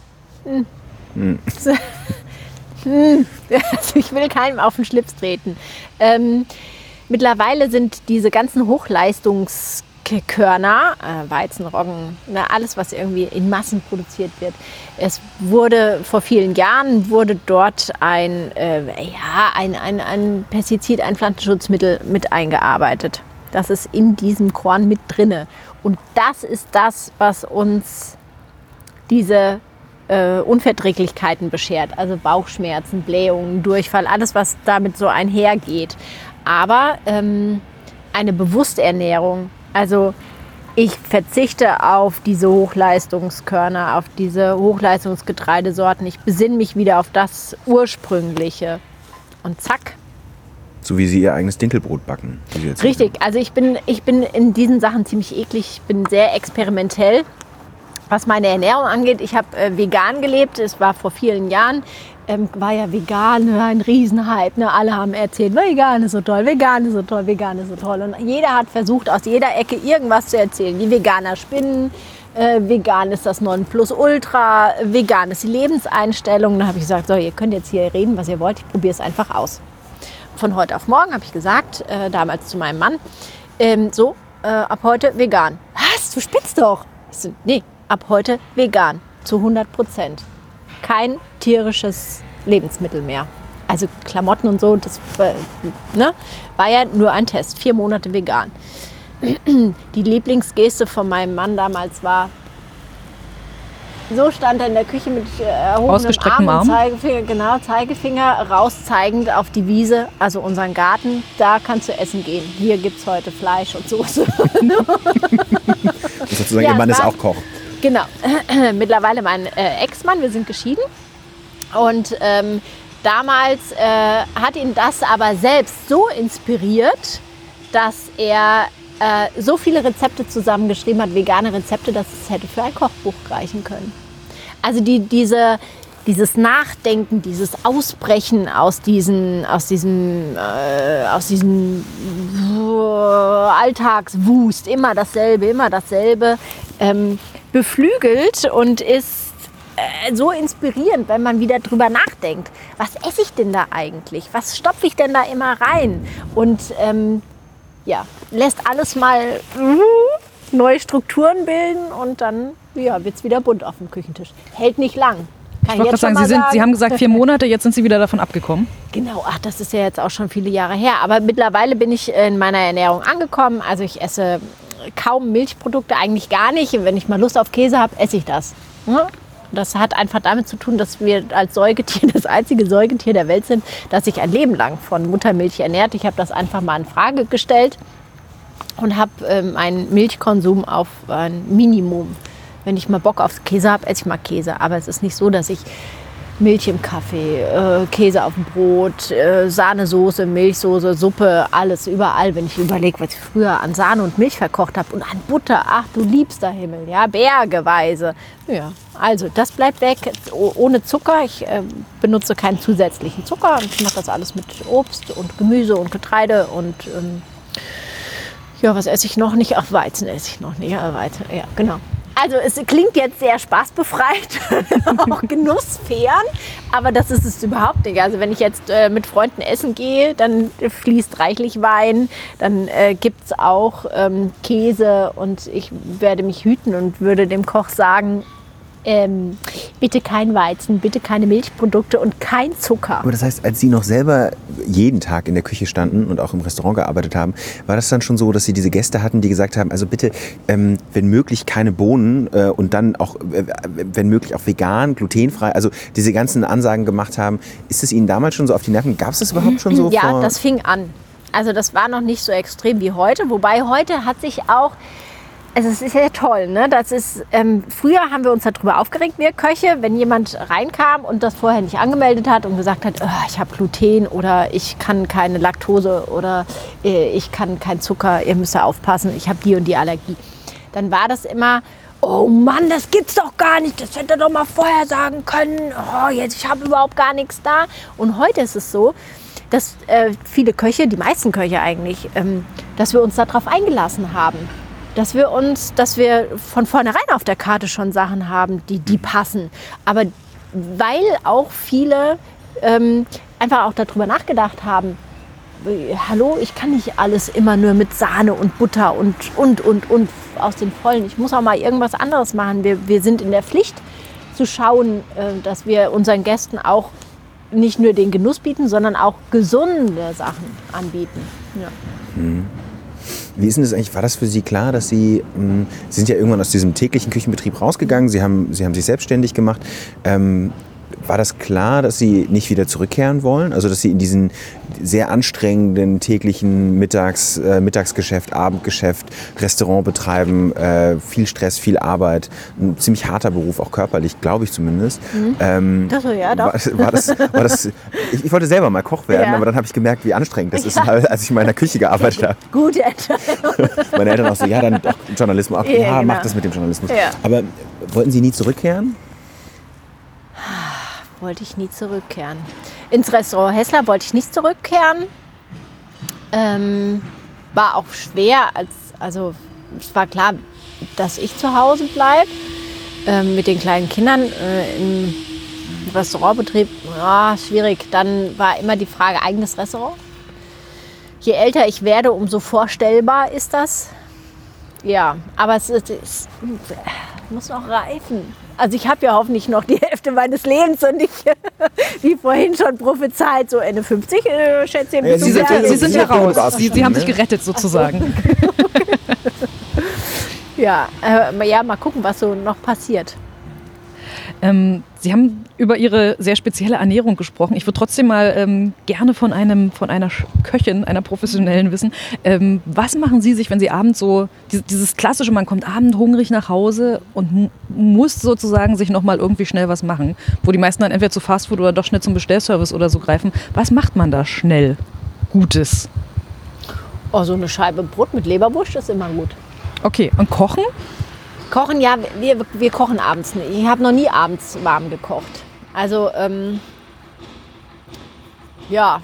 Also ich will keinem auf den Schlips treten. Mittlerweile sind diese ganzen Hochleistungskörner, Weizen, Roggen, alles, was irgendwie in Massen produziert wird. Es wurde vor vielen Jahren dort ein Pestizid, ein Pflanzenschutzmittel mit eingearbeitet. Das ist in diesem Korn mit drinne. Und das ist das, was uns diese Unverträglichkeiten beschert. Also Bauchschmerzen, Blähungen, Durchfall, alles, was damit so einhergeht. Aber eine bewusste Ernährung, also ich verzichte auf diese Hochleistungskörner, auf diese Hochleistungsgetreidesorten. Ich besinne mich wieder auf das Ursprüngliche. Und zack. So wie Sie Ihr eigenes Dinkelbrot backen. Richtig, also ich bin in diesen Sachen ziemlich eklig. Ich bin sehr experimentell, was meine Ernährung angeht. Ich habe vegan gelebt, es war vor vielen Jahren. War ja vegan ein Riesenhype. Ne? Alle haben erzählt, vegan ist so toll, vegan ist so toll, vegan ist so toll. Und jeder hat versucht, aus jeder Ecke irgendwas zu erzählen. Die Veganer spinnen, vegan ist das Nonplusultra, vegan ist die Lebenseinstellung. Da habe ich gesagt, so, ihr könnt jetzt hier reden, was ihr wollt, ich probiere es einfach aus. Von heute auf morgen habe ich gesagt, damals zu meinem Mann, ab heute vegan. Was, du spinnst doch. Ich so, nee, ab heute vegan, zu 100%. Kein tierisches Lebensmittel mehr. Also Klamotten und so, das war ja nur ein Test. 4 Monate vegan. Die Lieblingsgeste von meinem Mann damals war, so stand er in der Küche mit erhobenem Arm und Zeigefinger rauszeigend auf die Wiese, also unseren Garten. Da kannst du essen gehen. Hier gibt es heute Fleisch und Soße. Das ist sozusagen, Ihr Mann ist auch Koch. Genau. Mittlerweile mein Ex-Mann, wir sind geschieden. Und damals hat ihn das aber selbst so inspiriert, dass er so viele Rezepte zusammengeschrieben hat, vegane Rezepte, dass es hätte für ein Kochbuch reichen können. Also dieses Nachdenken, dieses Ausbrechen aus diesem Alltagswust, immer dasselbe, beflügelt und ist so inspirierend, wenn man wieder drüber nachdenkt. Was esse ich denn da eigentlich? Was stopfe ich denn da immer rein? Und lässt alles mal neue Strukturen bilden und dann wird es wieder bunt auf dem Küchentisch. Hält nicht lang. Ich wollte gerade sagen, Sie haben gesagt 4 Monate, jetzt sind Sie wieder davon abgekommen. Genau, das ist ja jetzt auch schon viele Jahre her. Aber mittlerweile bin ich in meiner Ernährung angekommen. Also ich esse kaum Milchprodukte, eigentlich gar nicht. Wenn ich mal Lust auf Käse habe, esse ich das. Das hat einfach damit zu tun, dass wir als Säugetier das einzige Säugetier der Welt sind, das sich ein Leben lang von Muttermilch ernährt. Ich habe das einfach mal in Frage gestellt und habe meinen Milchkonsum auf ein Minimum. Wenn ich mal Bock auf Käse habe, esse ich mal Käse. Aber es ist nicht so, dass ich Milch im Kaffee, Käse auf dem Brot, Sahnesoße, Milchsoße, Suppe, alles überall. Wenn ich überlege, was ich früher an Sahne und Milch verkocht habe und an Butter, ach du liebster Himmel, ja, bergeweise. Ja, also das bleibt weg, ohne Zucker. Ich benutze keinen zusätzlichen Zucker. Ich mache das alles mit Obst und Gemüse und Getreide und was esse ich noch nicht? Ach, Weizen esse ich noch nicht. Ja, Weizen, ja, genau. Also es klingt jetzt sehr spaßbefreit, auch genussfern, aber das ist es überhaupt nicht. Also wenn ich jetzt mit Freunden essen gehe, dann fließt reichlich Wein, dann gibt es auch Käse und ich werde mich hüten und würde dem Koch sagen, bitte kein Weizen, bitte keine Milchprodukte und kein Zucker. Aber das heißt, als Sie noch selber jeden Tag in der Küche standen und auch im Restaurant gearbeitet haben, war das dann schon so, dass Sie diese Gäste hatten, die gesagt haben, also bitte, wenn möglich keine Bohnen und dann auch, wenn möglich auch vegan, glutenfrei, also diese ganzen Ansagen gemacht haben. Ist es Ihnen damals schon so auf die Nerven? Gab es das überhaupt schon so? Ja, das fing an. Also das war noch nicht so extrem wie heute, wobei heute hat sich auch... Also es ist ja toll, ne? Das ist, früher haben wir uns darüber aufgeregt, wir Köche, wenn jemand reinkam und das vorher nicht angemeldet hat und gesagt hat, ich habe Gluten oder ich kann keine Laktose oder ich kann keinen Zucker, ihr müsst aufpassen, ich habe die und die Allergie. Dann war das immer, oh Mann, das gibt's doch gar nicht, das hätte er doch mal vorher sagen können, jetzt, ich habe überhaupt gar nichts da. Und heute ist es so, dass viele Köche, die meisten Köche eigentlich, dass wir uns darauf eingelassen haben. Dass wir von vornherein auf der Karte schon Sachen haben, die passen. Aber weil auch viele einfach auch darüber nachgedacht haben, hallo, ich kann nicht alles immer nur mit Sahne und Butter und aus den Vollen. Ich muss auch mal irgendwas anderes machen. Wir sind in der Pflicht zu schauen, dass wir unseren Gästen auch nicht nur den Genuss bieten, sondern auch gesunde Sachen anbieten. Ja. Mhm. Wie ist denn das eigentlich? War das für Sie klar, dass Sie sind ja irgendwann aus diesem täglichen Küchenbetrieb rausgegangen, Sie haben sich selbstständig gemacht. War das klar, dass Sie nicht wieder zurückkehren wollen? Also dass Sie in diesen sehr anstrengenden täglichen Mittagsgeschäft, Abendgeschäft, Restaurant betreiben, viel Stress, viel Arbeit, ein ziemlich harter Beruf, auch körperlich, glaube ich zumindest. Ja, doch. War das, ich wollte selber mal Koch werden, aber dann habe ich gemerkt, wie anstrengend das ist, als ich in meiner Küche gearbeitet habe. Gute Entscheidung. Meine Eltern auch so, ja, dann doch Journalismus. Okay, ja, genau. Mach das mit dem Journalismus. Ja. Aber wollten Sie nie zurückkehren? Wollte ich nie zurückkehren. Ins Restaurant Hessler wollte ich nicht zurückkehren. War auch schwer. Also es war klar, dass ich zu Hause bleibe. Mit den kleinen Kindern im Restaurantbetrieb, schwierig. Dann war immer die Frage, eigenes Restaurant. Je älter ich werde, umso vorstellbar ist das. Ja, aber es muss noch reifen. Also ich habe ja hoffentlich noch die Hälfte meines Lebens und nicht, wie vorhin schon prophezeit, so Ende 50, schätze ich. Sie sind ja raus. Sie haben sich gerettet sozusagen. Ja, mal gucken, was so noch passiert. Sie haben über Ihre sehr spezielle Ernährung gesprochen. Ich würde trotzdem mal gerne von einer Köchin, einer Professionellen wissen, was machen Sie sich, wenn Sie abends so, dieses klassische, man kommt abends hungrig nach Hause und muss sozusagen sich nochmal irgendwie schnell was machen, wo die meisten dann entweder zu Fastfood oder doch schnell zum Bestellservice oder so greifen. Was macht man da schnell Gutes? Oh, so eine Scheibe Brot mit Leberwurst ist immer gut. Okay, und kochen? Kochen, ja, wir kochen abends nicht. Ich habe noch nie abends warm gekocht. Also, ja.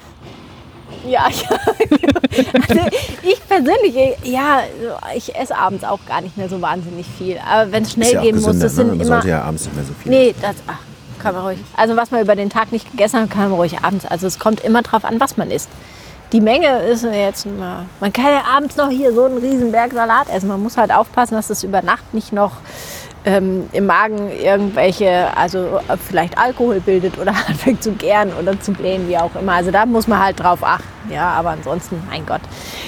Also ich persönlich, ich esse abends auch gar nicht mehr so wahnsinnig viel. Aber wenn es schnell gehen muss, das sind man immer... sollte ja abends nicht mehr so viel. Nee, kann man ruhig. Also was man über den Tag nicht gegessen hat, kann man ruhig abends. Also es kommt immer drauf an, was man isst. Die Menge ist jetzt immer... Man kann ja abends noch hier so einen riesen Berg Salat essen. Man muss halt aufpassen, dass das über Nacht nicht noch im Magen irgendwelche, also vielleicht Alkohol bildet oder anfängt zu gären oder zu blähen, wie auch immer. Also da muss man halt drauf achten. Ja, aber ansonsten, mein Gott.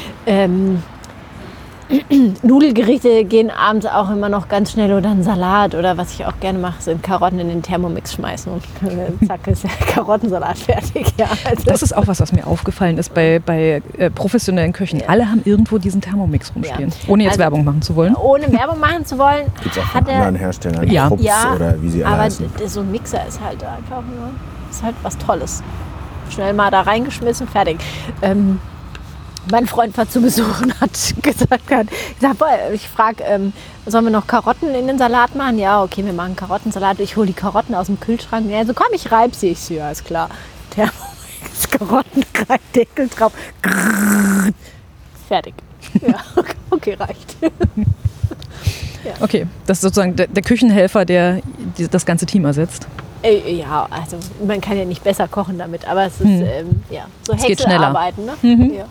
Nudelgerichte gehen abends auch immer noch ganz schnell oder ein Salat oder was ich auch gerne mache, sind Karotten in den Thermomix schmeißen und zack ist der Karottensalat fertig. Ja, also das ist auch was mir aufgefallen ist bei professionellen Köchen. Ja. Alle haben irgendwo diesen Thermomix rumstehen, ohne jetzt Werbung machen zu wollen. Ohne Werbung machen zu wollen. Gibt es auch von anderen Herstellern, Krups oder wie sie alle heißen. Aber so ein Mixer ist halt einfach nur, ist halt was Tolles. Schnell mal da reingeschmissen, fertig. Mein Freund war zu Besuch und hat gesagt, ich frage, sollen wir noch Karotten in den Salat machen? Ja, okay, wir machen Karottensalat. Ich hole die Karotten aus dem Kühlschrank. Ja, so komm, ich reibe sie. Ich so, ja, ist klar. Thermomix, Karotten, Deckel drauf. Grrr, fertig. Ja, okay, reicht. Ja. Okay, das ist sozusagen der Küchenhelfer, der das ganze Team ersetzt. Ja, also man kann ja nicht besser kochen damit, aber es ist so Es geht schneller. Häckselarbeiten. Ne? Ja.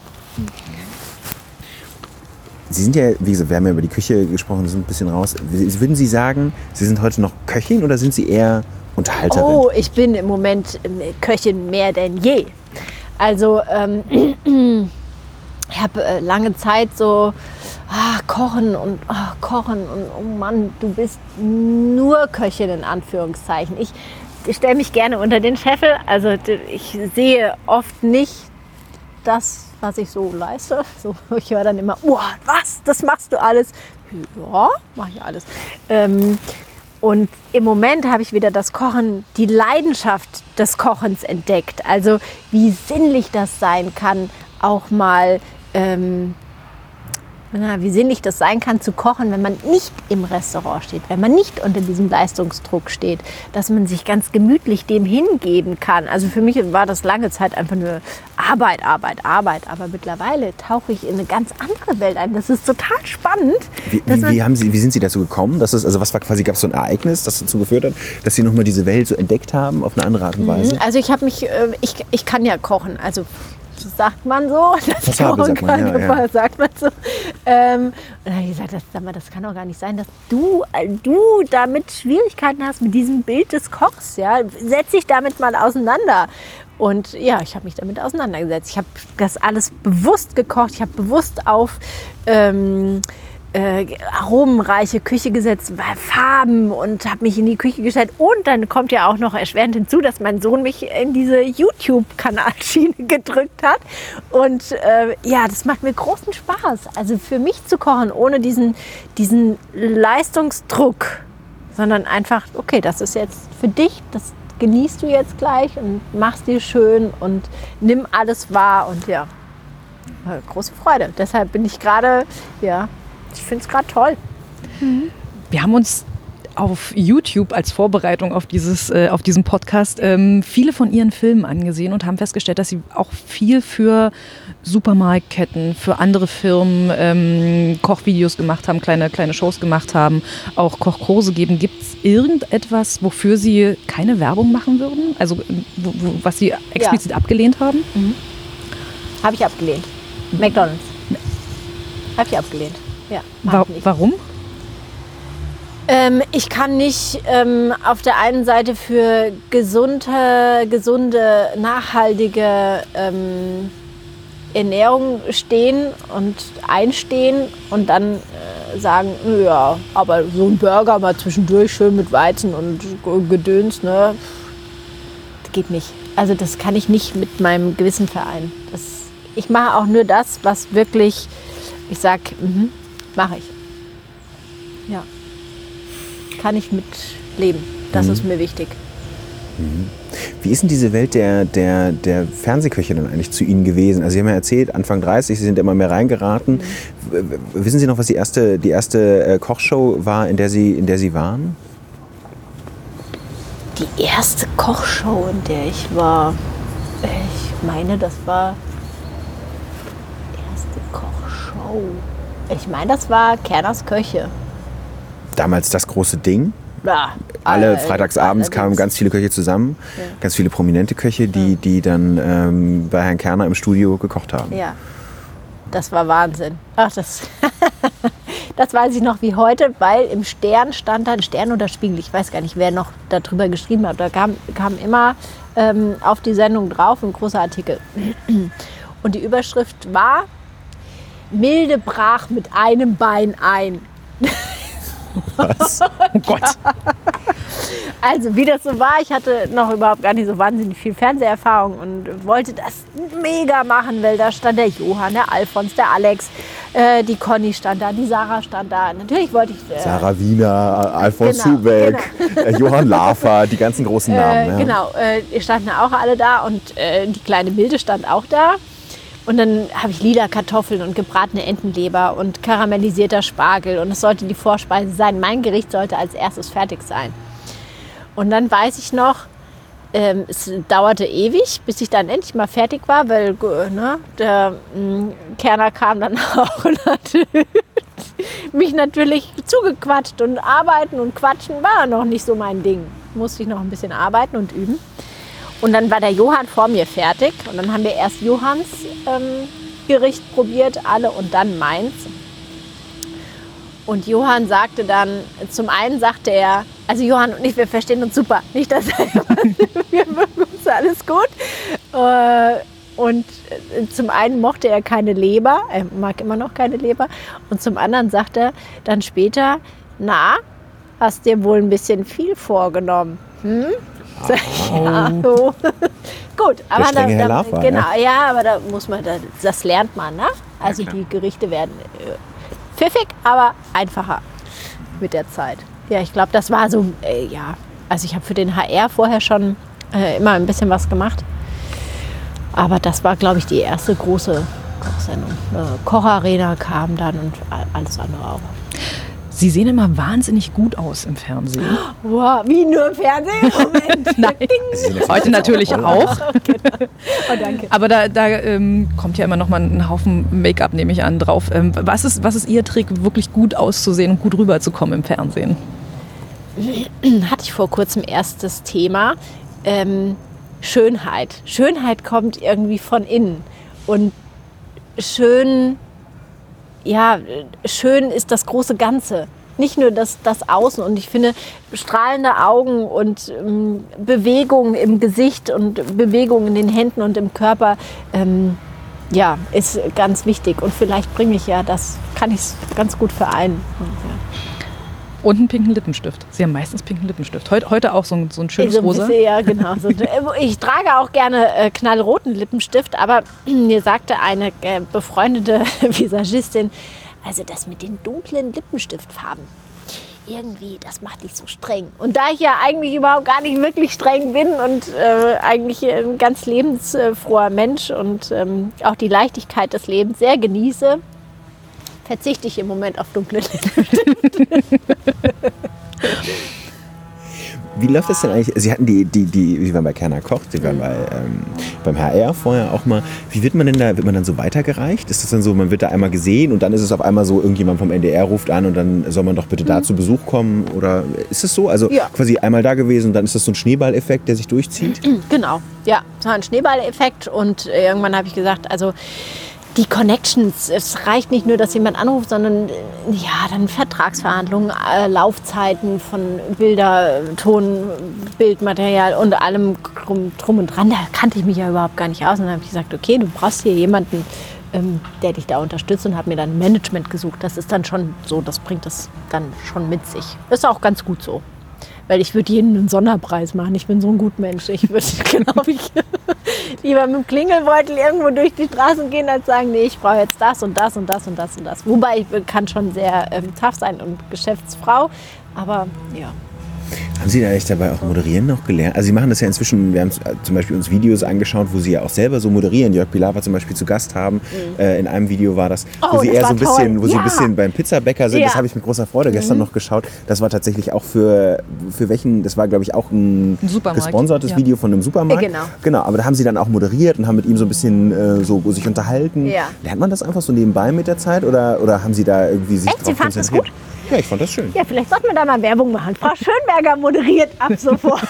Sie sind ja, wie gesagt, wir haben ja über die Küche gesprochen, sind ein bisschen raus. Würden Sie sagen, Sie sind heute noch Köchin oder sind Sie eher Unterhalterin? Oh, ich bin im Moment Köchin mehr denn je. Also ich habe lange Zeit so kochen und oh Mann, du bist nur Köchin in Anführungszeichen. Ich stelle mich gerne unter den Scheffel. Also ich sehe oft nicht das, was ich so leiste. So, ich höre dann immer, was, das machst du alles? Ja, mache ich alles. Und im Moment habe ich wieder das Kochen, die Leidenschaft des Kochens entdeckt. Also wie sinnlich das sein kann, auch mal wie sinnlich das sein kann zu kochen, wenn man nicht im Restaurant steht, wenn man nicht unter diesem Leistungsdruck steht, dass man sich ganz gemütlich dem hingeben kann. Also für mich war das lange Zeit einfach nur Arbeit. Aber mittlerweile tauche ich in eine ganz andere Welt ein. Das ist total spannend. Wie sind Sie dazu gekommen? Gab es so ein Ereignis, das dazu geführt hat, dass Sie nochmal diese Welt so entdeckt haben auf eine andere Art und Weise? Also ich habe mich, ich kann ja kochen, also sagt man so. Sagt man so. Und dann habe ich gesagt, das kann doch gar nicht sein, dass du damit Schwierigkeiten hast mit diesem Bild des Kochs. Ja? Setz dich damit mal auseinander. Und ja, ich habe mich damit auseinandergesetzt. Ich habe das alles bewusst gekocht. Ich habe bewusst auf aromenreiche Küche gesetzt, Farben und habe mich in die Küche gestellt. Und dann kommt ja auch noch erschwerend hinzu, dass mein Sohn mich in diese YouTube-Kanalschiene gedrückt hat. Und das macht mir großen Spaß. Also für mich zu kochen, ohne diesen Leistungsdruck, sondern einfach, okay, das ist jetzt für dich, das genießt du jetzt gleich und machst dir schön und nimm alles wahr. Und ja, große Freude. Deshalb bin ich gerade, ich finde es gerade toll. Wir haben uns auf YouTube als Vorbereitung auf diesen Podcast viele von Ihren Filmen angesehen und haben festgestellt, dass Sie auch viel für Supermarktketten, für andere Firmen Kochvideos gemacht haben, kleine Shows gemacht haben, auch Kochkurse geben. Gibt es irgendetwas, wofür Sie keine Werbung machen würden? Also was Sie explizit abgelehnt haben? Habe ich abgelehnt. McDonald's. Habe ich abgelehnt. Ja, warum? Ich kann nicht auf der einen Seite für gesunde, nachhaltige Ernährung stehen und einstehen und dann sagen, ja, aber so ein Burger mal zwischendurch schön mit Weizen und Gedöns, ne, das geht nicht. Also das kann ich nicht mit meinem Gewissen vereinen. Ich mache auch nur das, was wirklich, ich sag, mache ich. Ja. Kann ich mit leben. Das ist mir wichtig. Wie ist denn diese Welt der Fernsehköche dann eigentlich zu Ihnen gewesen? Also Sie haben ja erzählt, Anfang 30, Sie sind immer mehr reingeraten. Wissen Sie noch, was die erste Kochshow war, in der Sie waren? Die erste Kochshow, in der ich war, ich meine, das war erste Kochshow. Ich meine, das war Kerners Köche. Damals das große Ding. Ja, Alle freitagsabends kamen ganz viele Köche zusammen, ganz viele prominente Köche, die dann bei Herrn Kerner im Studio gekocht haben. Ja, das war Wahnsinn. Ach, das weiß ich noch wie heute, weil im Stern stand da, Stern oder Spiegel, ich weiß gar nicht, wer noch darüber geschrieben hat. Da kam immer auf die Sendung drauf ein großer Artikel. Und die Überschrift war: Milde brach mit einem Bein ein. Was? Oh Gott. Also wie das so war, ich hatte noch überhaupt gar nicht so wahnsinnig viel Fernseherfahrung und wollte das mega machen, weil da stand der Johann, der Alfons, der Alex, die Conny stand da, die Sarah stand da. Natürlich wollte ich... Sarah Wiener, Alfons Hubeck, Johann Lafer, die ganzen großen Namen. Ja. Genau, standen auch alle da und die kleine Milde stand auch da. Und dann habe ich lila Kartoffeln und gebratene Entenleber und karamellisierter Spargel. Und es sollte die Vorspeise sein. Mein Gericht sollte als erstes fertig sein. Und dann weiß ich noch, es dauerte ewig, bis ich dann endlich mal fertig war, weil der Kerner kam dann auch und hat mich natürlich zugequatscht und arbeiten und quatschen war noch nicht so mein Ding. Musste ich noch ein bisschen arbeiten und üben. Und dann war der Johann vor mir fertig und dann haben wir erst Johanns Gericht probiert, alle, und dann meins. Und Johann sagte dann, zum einen sagte er, also Johann und ich, wir verstehen uns super. Nicht, dass wir mögen uns alles gut. Und zum einen mochte er keine Leber, er mag immer noch keine Leber. Und zum anderen sagte er dann später, na, hast dir wohl ein bisschen viel vorgenommen. Hm? Ja, so. Gut, aber strenge Herr Laffer, genau, ja, aber da muss man, das lernt man, ne? Also die Gerichte werden pfiffig, aber einfacher mit der Zeit. Ja, ich glaube, das war so, ja, also ich habe für den HR vorher schon immer ein bisschen was gemacht. Aber das war, glaube ich, die erste große Kochsendung. Kocharena kam dann und alles andere auch. Sie sehen immer wahnsinnig gut aus im Fernsehen. Wow, wie nur im Fernsehen? Moment. Nein, heute natürlich auch. Genau. Oh, danke. Aber da kommt ja immer noch mal ein Haufen Make-up, nehme ich an, drauf. Was ist Ihr Trick, wirklich gut auszusehen und gut rüberzukommen im Fernsehen? Hatte ich vor kurzem erst das Thema Schönheit. Schönheit kommt irgendwie von innen. Und schön ist das große Ganze. Nicht nur das Außen. Und ich finde, strahlende Augen und Bewegung im Gesicht und Bewegung in den Händen und im Körper, ist ganz wichtig. Und vielleicht kann ich es ganz gut vereinen. Und einen pinken Lippenstift. Sie haben meistens pinken Lippenstift. Heute auch so ein schönes Rosa. Ja, genau. Ich trage auch gerne knallroten Lippenstift, aber mir sagte eine befreundete Visagistin, also das mit den dunklen Lippenstiftfarben, irgendwie, das macht dich so streng. Und da ich ja eigentlich überhaupt gar nicht wirklich streng bin und eigentlich ein ganz lebensfroher Mensch und auch die Leichtigkeit des Lebens sehr genieße, verzichte ich im Moment auf dunkle Lippenstift. Wie läuft das denn eigentlich? Sie hatten Sie waren bei Kerner Koch, Sie waren beim HR vorher auch mal. Wie wird man dann so weitergereicht? Ist das dann so, man wird da einmal gesehen und dann ist es auf einmal so, irgendjemand vom NDR ruft an und dann soll man doch bitte da zu Besuch kommen? Oder ist es so? Also quasi einmal da gewesen und dann ist das so ein Schneeballeffekt, der sich durchzieht? Genau, ja, es war ein Schneeballeffekt und irgendwann habe ich gesagt, also die Connections, es reicht nicht nur, dass jemand anruft, sondern dann Vertragsverhandlungen, Laufzeiten von Bilder, Ton, Bildmaterial und allem drum und dran. Da kannte ich mich ja überhaupt gar nicht aus. Und dann habe ich gesagt, okay, du brauchst hier jemanden, der dich da unterstützt, und habe mir dann Management gesucht. Das ist dann schon so, das bringt das dann schon mit sich. Ist auch ganz gut so. Weil ich würde jedem einen Sonderpreis machen. Ich bin so ein Gutmensch. Ich würde, glaube ich, lieber mit dem Klingelbeutel irgendwo durch die Straßen gehen, als sagen, nee, ich brauche jetzt das und das und das und das und das. Wobei ich kann schon sehr tough sein und Geschäftsfrau. Aber ja. Haben Sie da echt dabei auch moderieren noch gelernt? Also Sie machen das ja inzwischen, wir haben zum Beispiel uns Videos angeschaut, wo Sie ja auch selber so moderieren. Jörg Pilawa zum Beispiel zu Gast haben. In einem Video war das, wo Sie eher so ein bisschen, Sie ein bisschen beim Pizzabäcker sind. Ja. Das habe ich mit großer Freude gestern noch geschaut. Das war tatsächlich auch für welchen, das war glaube ich auch ein gesponsertes Video von einem Supermarkt. Genau, aber da haben Sie dann auch moderiert und haben mit ihm so ein bisschen so sich unterhalten. Ja. Lernt man das einfach so nebenbei mit der Zeit oder haben Sie da irgendwie sich drauf konzentriert? Gut? Ja, ich fand das schön. Ja, vielleicht sollten wir da mal Werbung machen. Frau Schönberger moderiert ab sofort.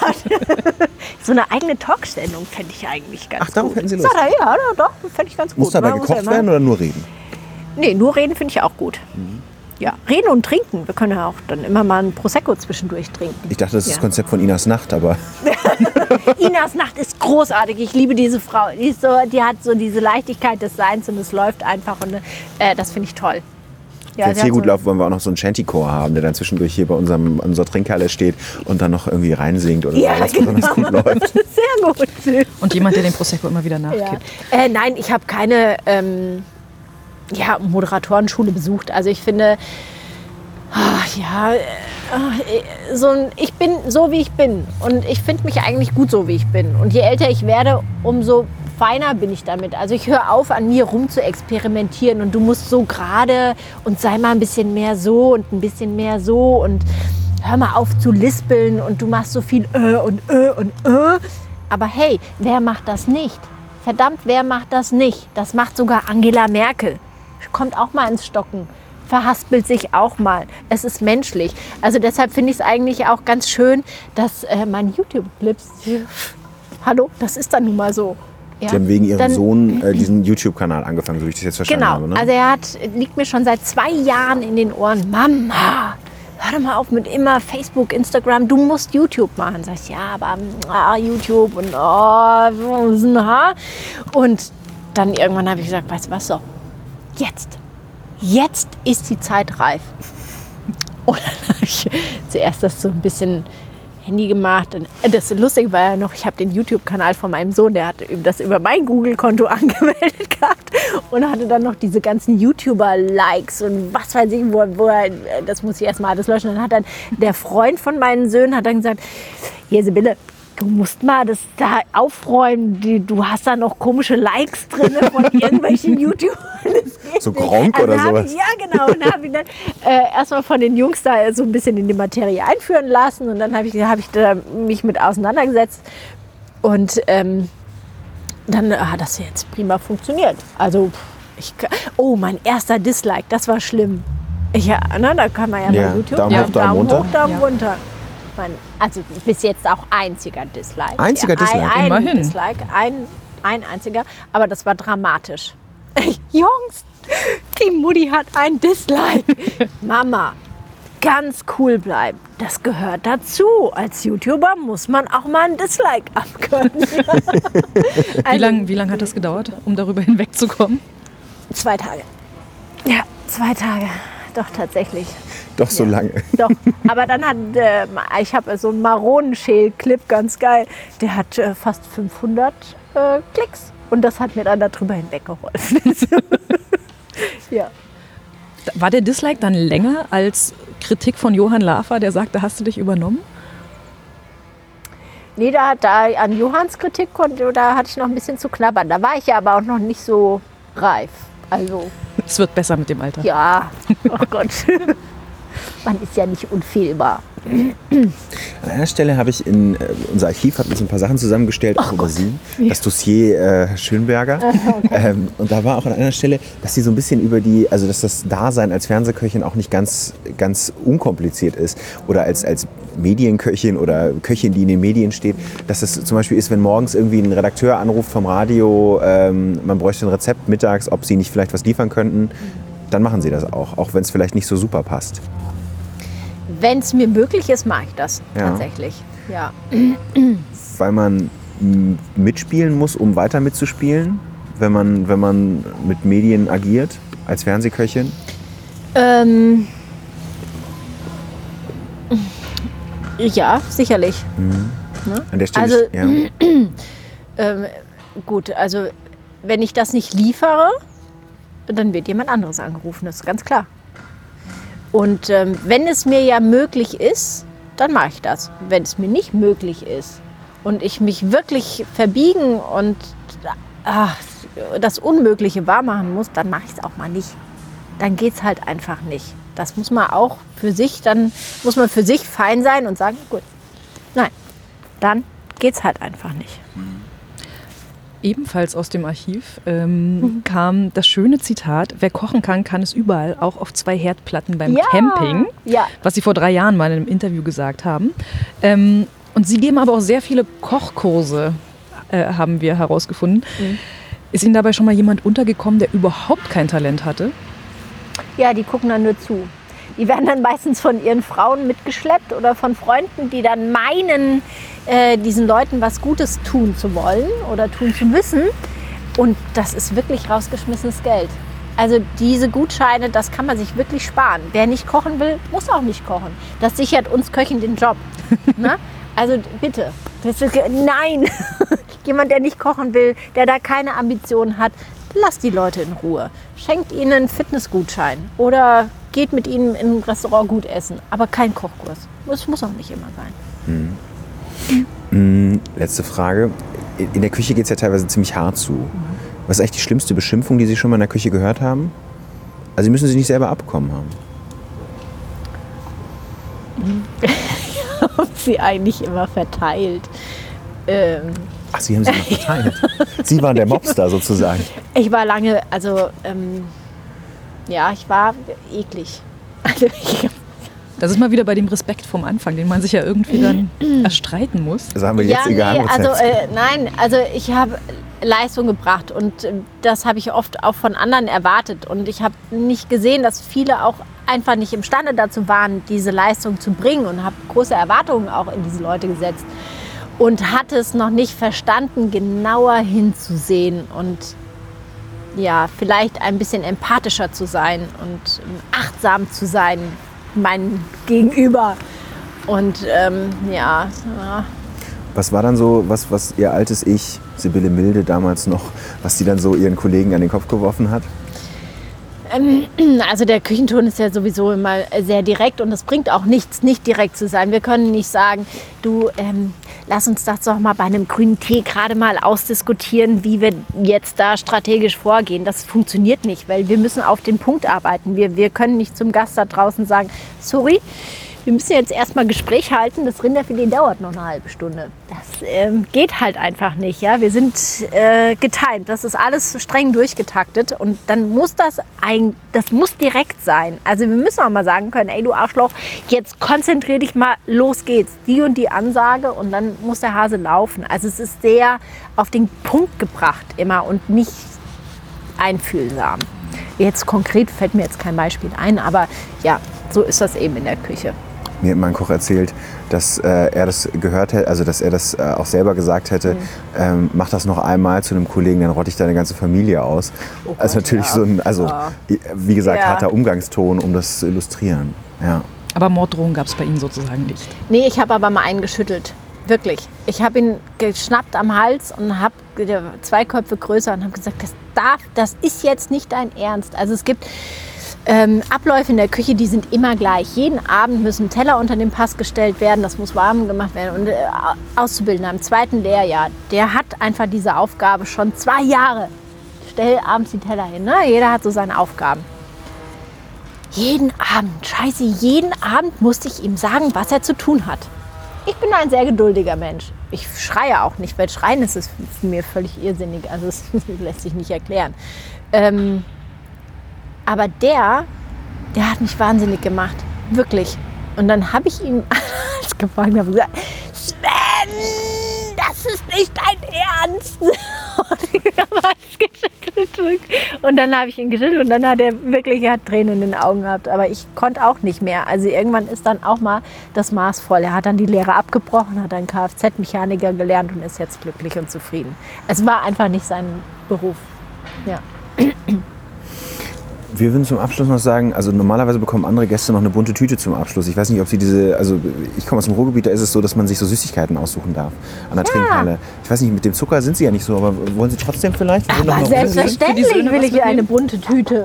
So eine eigene Talksendung fände ich eigentlich ganz gut. Ach, darauf hätten Sie Lust? Ja, doch, fände ich ganz gut. Muss dabei gekocht werden oder nur reden? Nee, nur reden finde ich auch gut. Ja, reden und trinken. Wir können ja auch dann immer mal ein Prosecco zwischendurch trinken. Ich dachte, das ist das Konzept von Inas Nacht, aber... Inas Nacht ist großartig. Ich liebe diese Frau. Die hat so diese Leichtigkeit des Seins und es läuft einfach. Und das finde ich toll. Ja, wenn es hier gut läuft, wollen wir auch noch so einen Shantychor haben, der dann zwischendurch hier bei unserer Trinkhalle steht und dann noch irgendwie reinsingt oder was besonders gut läuft. Sehr gut. Und jemand, der den Prosecco immer wieder nachkippt. Ja. Nein, ich habe keine Moderatorenschule besucht. Also ich finde, ich bin so, wie ich bin. Und ich finde mich eigentlich gut so, wie ich bin. Und je älter ich werde, umso feiner bin ich damit. Also ich höre auf, an mir rum zu experimentieren und du musst so gerade und sei mal ein bisschen mehr so und ein bisschen mehr so und hör mal auf zu lispeln und du machst so viel und. Aber hey, wer macht das nicht? Verdammt, wer macht das nicht? Das macht sogar Angela Merkel. Kommt auch mal ins Stocken. verhaspelt sich auch mal. Es ist menschlich. Also deshalb finde ich es eigentlich auch ganz schön, dass mein YouTube-Clips, hallo, das ist dann nun mal so. Ja. Sie haben wegen Ihrem Sohn diesen YouTube-Kanal angefangen, so wie ich das jetzt verstanden habe. Ne? Also liegt mir schon seit 2 Jahren in den Ohren. Mama, hör doch mal auf mit immer Facebook, Instagram, du musst YouTube machen. Sag ich, ja, aber YouTube und und dann irgendwann habe ich gesagt, weißt du was, so, jetzt ist die Zeit reif. Und dann habe ich zuerst das so ein bisschen Handy gemacht. Und das Lustige war ja noch, ich habe den YouTube-Kanal von meinem Sohn, der hat das über mein Google-Konto angemeldet gehabt und hatte dann noch diese ganzen YouTuber-Likes und was weiß ich, wo er, das muss ich erstmal alles löschen. Dann hat dann der Freund von meinen Söhnen hat dann gesagt, hier Sibylle, du musst mal das da aufräumen, du hast da noch komische Likes drin von irgendwelchen YouTubern. So Gronk oder sowas? Ja, genau. Und habe ich dann erstmal von den Jungs da so ein bisschen in die Materie einführen lassen und dann habe ich da mich mit auseinandergesetzt und dann hat das jetzt prima funktioniert. Also, mein erster Dislike, das war schlimm. Da kann man ja bei YouTube Daumen hoch, Daumen runter. Also bis jetzt auch einziger Dislike. Einziger Dislike? Immerhin. Dislike, ein einziger, aber das war dramatisch. Jungs, die Mutti hat ein Dislike. Mama, ganz cool bleiben. Das gehört dazu. Als YouTuber muss man auch mal ein Dislike abkönnen. Wie lang hat das gedauert, um darüber hinwegzukommen? 2 Tage. Ja, 2 Tage. Doch, tatsächlich. Doch so lange. Doch, aber dann ich habe so einen Maronenschäl-Clip, ganz geil, der hat fast 500 Klicks und das hat mir dann darüber hinweggeholfen. Ja. War der Dislike dann länger als Kritik von Johann Lafer, der sagte, hast du dich übernommen? Nee, da an Johanns Kritik da hatte ich noch ein bisschen zu knabbern. Da war ich ja aber auch noch nicht so reif. Also, es wird besser mit dem Alter. ja, oh Gott. Man ist ja nicht unfehlbar. An einer Stelle habe ich unser Archiv hat uns ein paar Sachen zusammengestellt, auch über Sie, das Dossier Schönberger. Okay. Und da war auch an einer Stelle, dass Sie so ein bisschen dass das Dasein als Fernsehköchin auch nicht ganz unkompliziert ist. Oder als Medienköchin oder Köchin, die in den Medien steht, dass es zum Beispiel ist, wenn morgens irgendwie ein Redakteur anruft vom Radio, man bräuchte ein Rezept mittags, ob Sie nicht vielleicht was liefern könnten, dann machen Sie das auch wenn es vielleicht nicht so super passt. Wenn es mir möglich ist, mache ich das tatsächlich. Ja. Weil man mitspielen muss, um weiter mitzuspielen, wenn man mit Medien agiert, als Fernsehköchin? Ja, sicherlich. Ne? An der Stelle gut, also wenn ich das nicht liefere, dann wird jemand anderes angerufen, das ist ganz klar. Und wenn es mir ja möglich ist, dann mache ich das. Wenn es mir nicht möglich ist und ich mich wirklich verbiegen und das Unmögliche wahrmachen muss, dann mache ich es auch mal nicht. Dann geht es halt einfach nicht. Das muss man auch für sich, dann muss man für sich fein sein und sagen, gut, nein, dann geht es halt einfach nicht. Ebenfalls aus dem Archiv kam das schöne Zitat, wer kochen kann, kann es überall, auch auf 2 Herdplatten beim Camping, was Sie vor 3 Jahren mal in einem Interview gesagt haben. Und Sie geben aber auch sehr viele Kochkurse, haben wir herausgefunden. Ist Ihnen dabei schon mal jemand untergekommen, der überhaupt kein Talent hatte? Ja, die gucken dann nur zu. Die werden dann meistens von ihren Frauen mitgeschleppt oder von Freunden, die dann meinen, diesen Leuten was Gutes tun zu wollen oder tun zu müssen. Und das ist wirklich rausgeschmissenes Geld. Also diese Gutscheine, das kann man sich wirklich sparen. Wer nicht kochen will, muss auch nicht kochen. Das sichert uns Köchen den Job. Na? Also bitte, nein. Jemand, der nicht kochen will, der da keine Ambitionen hat, lasst die Leute in Ruhe. Schenkt ihnen einen Fitnessgutschein oder geht mit ihnen in ein Restaurant gut essen. Aber kein Kochkurs. Das muss auch nicht immer sein. Letzte Frage. In der Küche geht es ja teilweise ziemlich hart zu. Was ist eigentlich die schlimmste Beschimpfung, die Sie schon mal in der Küche gehört haben? Also Sie müssen sie nicht selber abbekommen haben. Ich habe sie eigentlich immer verteilt. Ach, Sie haben sie immer verteilt. Sie waren der Mobster sozusagen. Ich war lange, Ja, ich war eklig. Also Das ist mal wieder bei dem Respekt vom Anfang, den man sich ja irgendwie dann erstreiten muss. Also haben wir jetzt also ich habe Leistung gebracht und das habe ich oft auch von anderen erwartet. Und ich habe nicht gesehen, dass viele auch einfach nicht imstande dazu waren, diese Leistung zu bringen und habe große Erwartungen auch in diese Leute gesetzt. Und hatte es noch nicht verstanden, genauer hinzusehen und ja, vielleicht ein bisschen empathischer zu sein und achtsam zu sein, mein Gegenüber. Und ja. Was war dann so, was ihr altes Ich, Sibylle Milde damals noch, was sie dann so ihren Kollegen an den Kopf geworfen hat? Also der Küchenton ist ja sowieso immer sehr direkt und es bringt auch nichts, nicht direkt zu sein. Wir können nicht sagen, du, lass uns das doch mal bei einem grünen Tee gerade mal ausdiskutieren, wie wir jetzt da strategisch vorgehen. Das funktioniert nicht, weil wir müssen auf den Punkt arbeiten. Wir können nicht zum Gast da draußen sagen, sorry, wir müssen jetzt erstmal Gespräch halten, das Rinderfilet dauert noch eine halbe Stunde. Das geht halt einfach nicht. Ja? Wir sind getimt, das ist alles streng durchgetaktet und dann muss das muss direkt sein. Also wir müssen auch mal sagen können, ey du Arschloch, jetzt konzentrier dich mal, los geht's. Die und die Ansage und dann muss der Hase laufen. Also es ist sehr auf den Punkt gebracht immer und nicht einfühlsam. Jetzt konkret fällt mir jetzt kein Beispiel ein, aber ja, so ist das eben in der Küche. Mir hat mein Koch erzählt, dass er das gehört hätte, also dass er das auch selber gesagt hätte, mach das noch einmal zu einem Kollegen, dann rotte ich deine ganze Familie aus. Oh Gott, also natürlich so ein, wie gesagt, harter Umgangston, um das zu illustrieren. Ja. Aber Morddrohungen gab es bei Ihnen sozusagen nicht? Nee, ich habe aber mal einen geschüttelt. Wirklich. Ich habe ihn geschnappt am Hals und habe 2 Köpfe größer und habe gesagt, das ist jetzt nicht dein Ernst. Also es gibt Abläufe in der Küche, die sind immer gleich. Jeden Abend müssen Teller unter den Pass gestellt werden, das muss warm gemacht werden. Und Auszubildender im 2. Lehrjahr, der hat einfach diese Aufgabe schon 2 Jahre. Stell abends die Teller hin, ne? Jeder hat so seine Aufgaben. Jeden Abend musste ich ihm sagen, was er zu tun hat. Ich bin ein sehr geduldiger Mensch. Ich schreie auch nicht, weil Schreien ist für mir völlig irrsinnig. Also das lässt sich nicht erklären. Aber der hat mich wahnsinnig gemacht. Wirklich. Und dann habe ich ihn gefragt und gesagt, Sven, das ist nicht dein Ernst. Und dann habe ich ihn geschüttelt und dann hat er Tränen in den Augen gehabt. Aber ich konnte auch nicht mehr. Also irgendwann ist dann auch mal das Maß voll. Er hat dann die Lehre abgebrochen, hat dann Kfz-Mechaniker gelernt und ist jetzt glücklich und zufrieden. Es war einfach nicht sein Beruf. Ja. Wir würden zum Abschluss noch sagen, also normalerweise bekommen andere Gäste noch eine bunte Tüte zum Abschluss. Ich weiß nicht, ob Sie ich komme aus dem Ruhrgebiet, da ist es so, dass man sich so Süßigkeiten aussuchen darf an der Trinkhalle. Ich weiß nicht, mit dem Zucker sind Sie ja nicht so, aber wollen Sie trotzdem vielleicht? Aber selbstverständlich will ich eine bunte Tüte.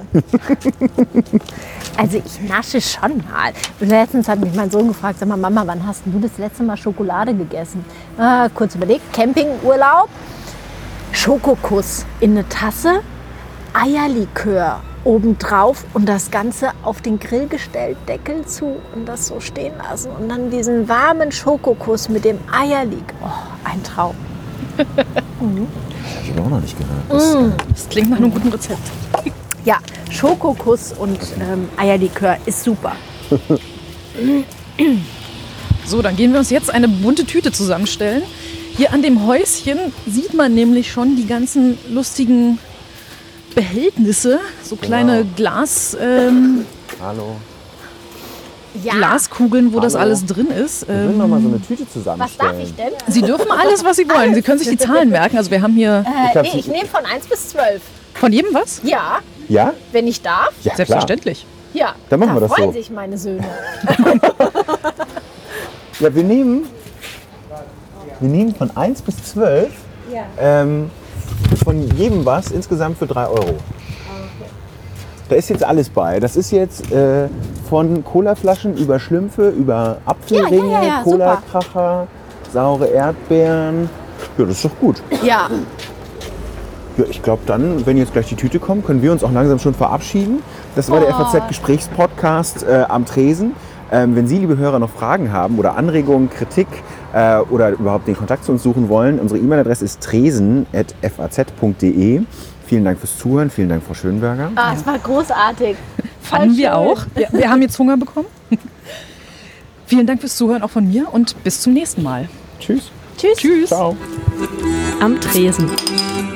Also ich nasche schon mal. Letztens hat mich mein Sohn gefragt, sag mal Mama, wann hast du das letzte Mal Schokolade gegessen? Kurz überlegt, Campingurlaub, Schokokuss in eine Tasse, Eierlikör obendrauf und das Ganze auf den Grill gestellt, Deckel zu und das so stehen lassen. Und dann diesen warmen Schokokuss mit dem Eierlikör. Oh, ein Traum. Das habe ich auch noch nicht gehört. Das klingt nach einem guten Rezept. Ja, Schokokuss und Eierlikör ist super. So, dann gehen wir uns jetzt eine bunte Tüte zusammenstellen. Hier an dem Häuschen sieht man nämlich schon die ganzen lustigen Behältnisse, so kleine Hallo. Glaskugeln, wo das alles drin ist. Wir würden noch mal so eine Tüte zusammenstellen. Was darf ich denn? Sie dürfen alles, was Sie wollen. Sie können sich die Zahlen merken. Also wir haben hier Ich nehme von 1 bis 12. von jedem was? Ja, Ja? wenn ich darf. Ja, Selbstverständlich. Ja, Dann machen wir das freuen so. sich meine Söhne. Ja, wir nehmen von 1 bis 12 von jedem was insgesamt für 3 Euro. Da ist jetzt alles bei. Das ist jetzt von Colaflaschen über Schlümpfe, über Apfelringe, Ja, Cola-Kracher, saure Erdbeeren. Ja, das ist doch gut. Ja, Ja, ich glaube dann, wenn jetzt gleich die Tüte kommt, können wir uns auch langsam schon verabschieden. Das war der FAZ-Gesprächspodcast am Tresen. Wenn Sie, liebe Hörer, noch Fragen haben oder Anregungen, Kritik oder überhaupt den Kontakt zu uns suchen wollen, unsere E-Mail-Adresse ist tresen@faz.de. Vielen Dank fürs Zuhören. Vielen Dank, Frau Schönberger. Ah, es war großartig. Fanden wir schön. auch. Wir haben jetzt Hunger bekommen. Vielen Dank fürs Zuhören auch von mir und bis zum nächsten Mal. Tschüss. Tschüss. Tschüss. Ciao. Am Tresen.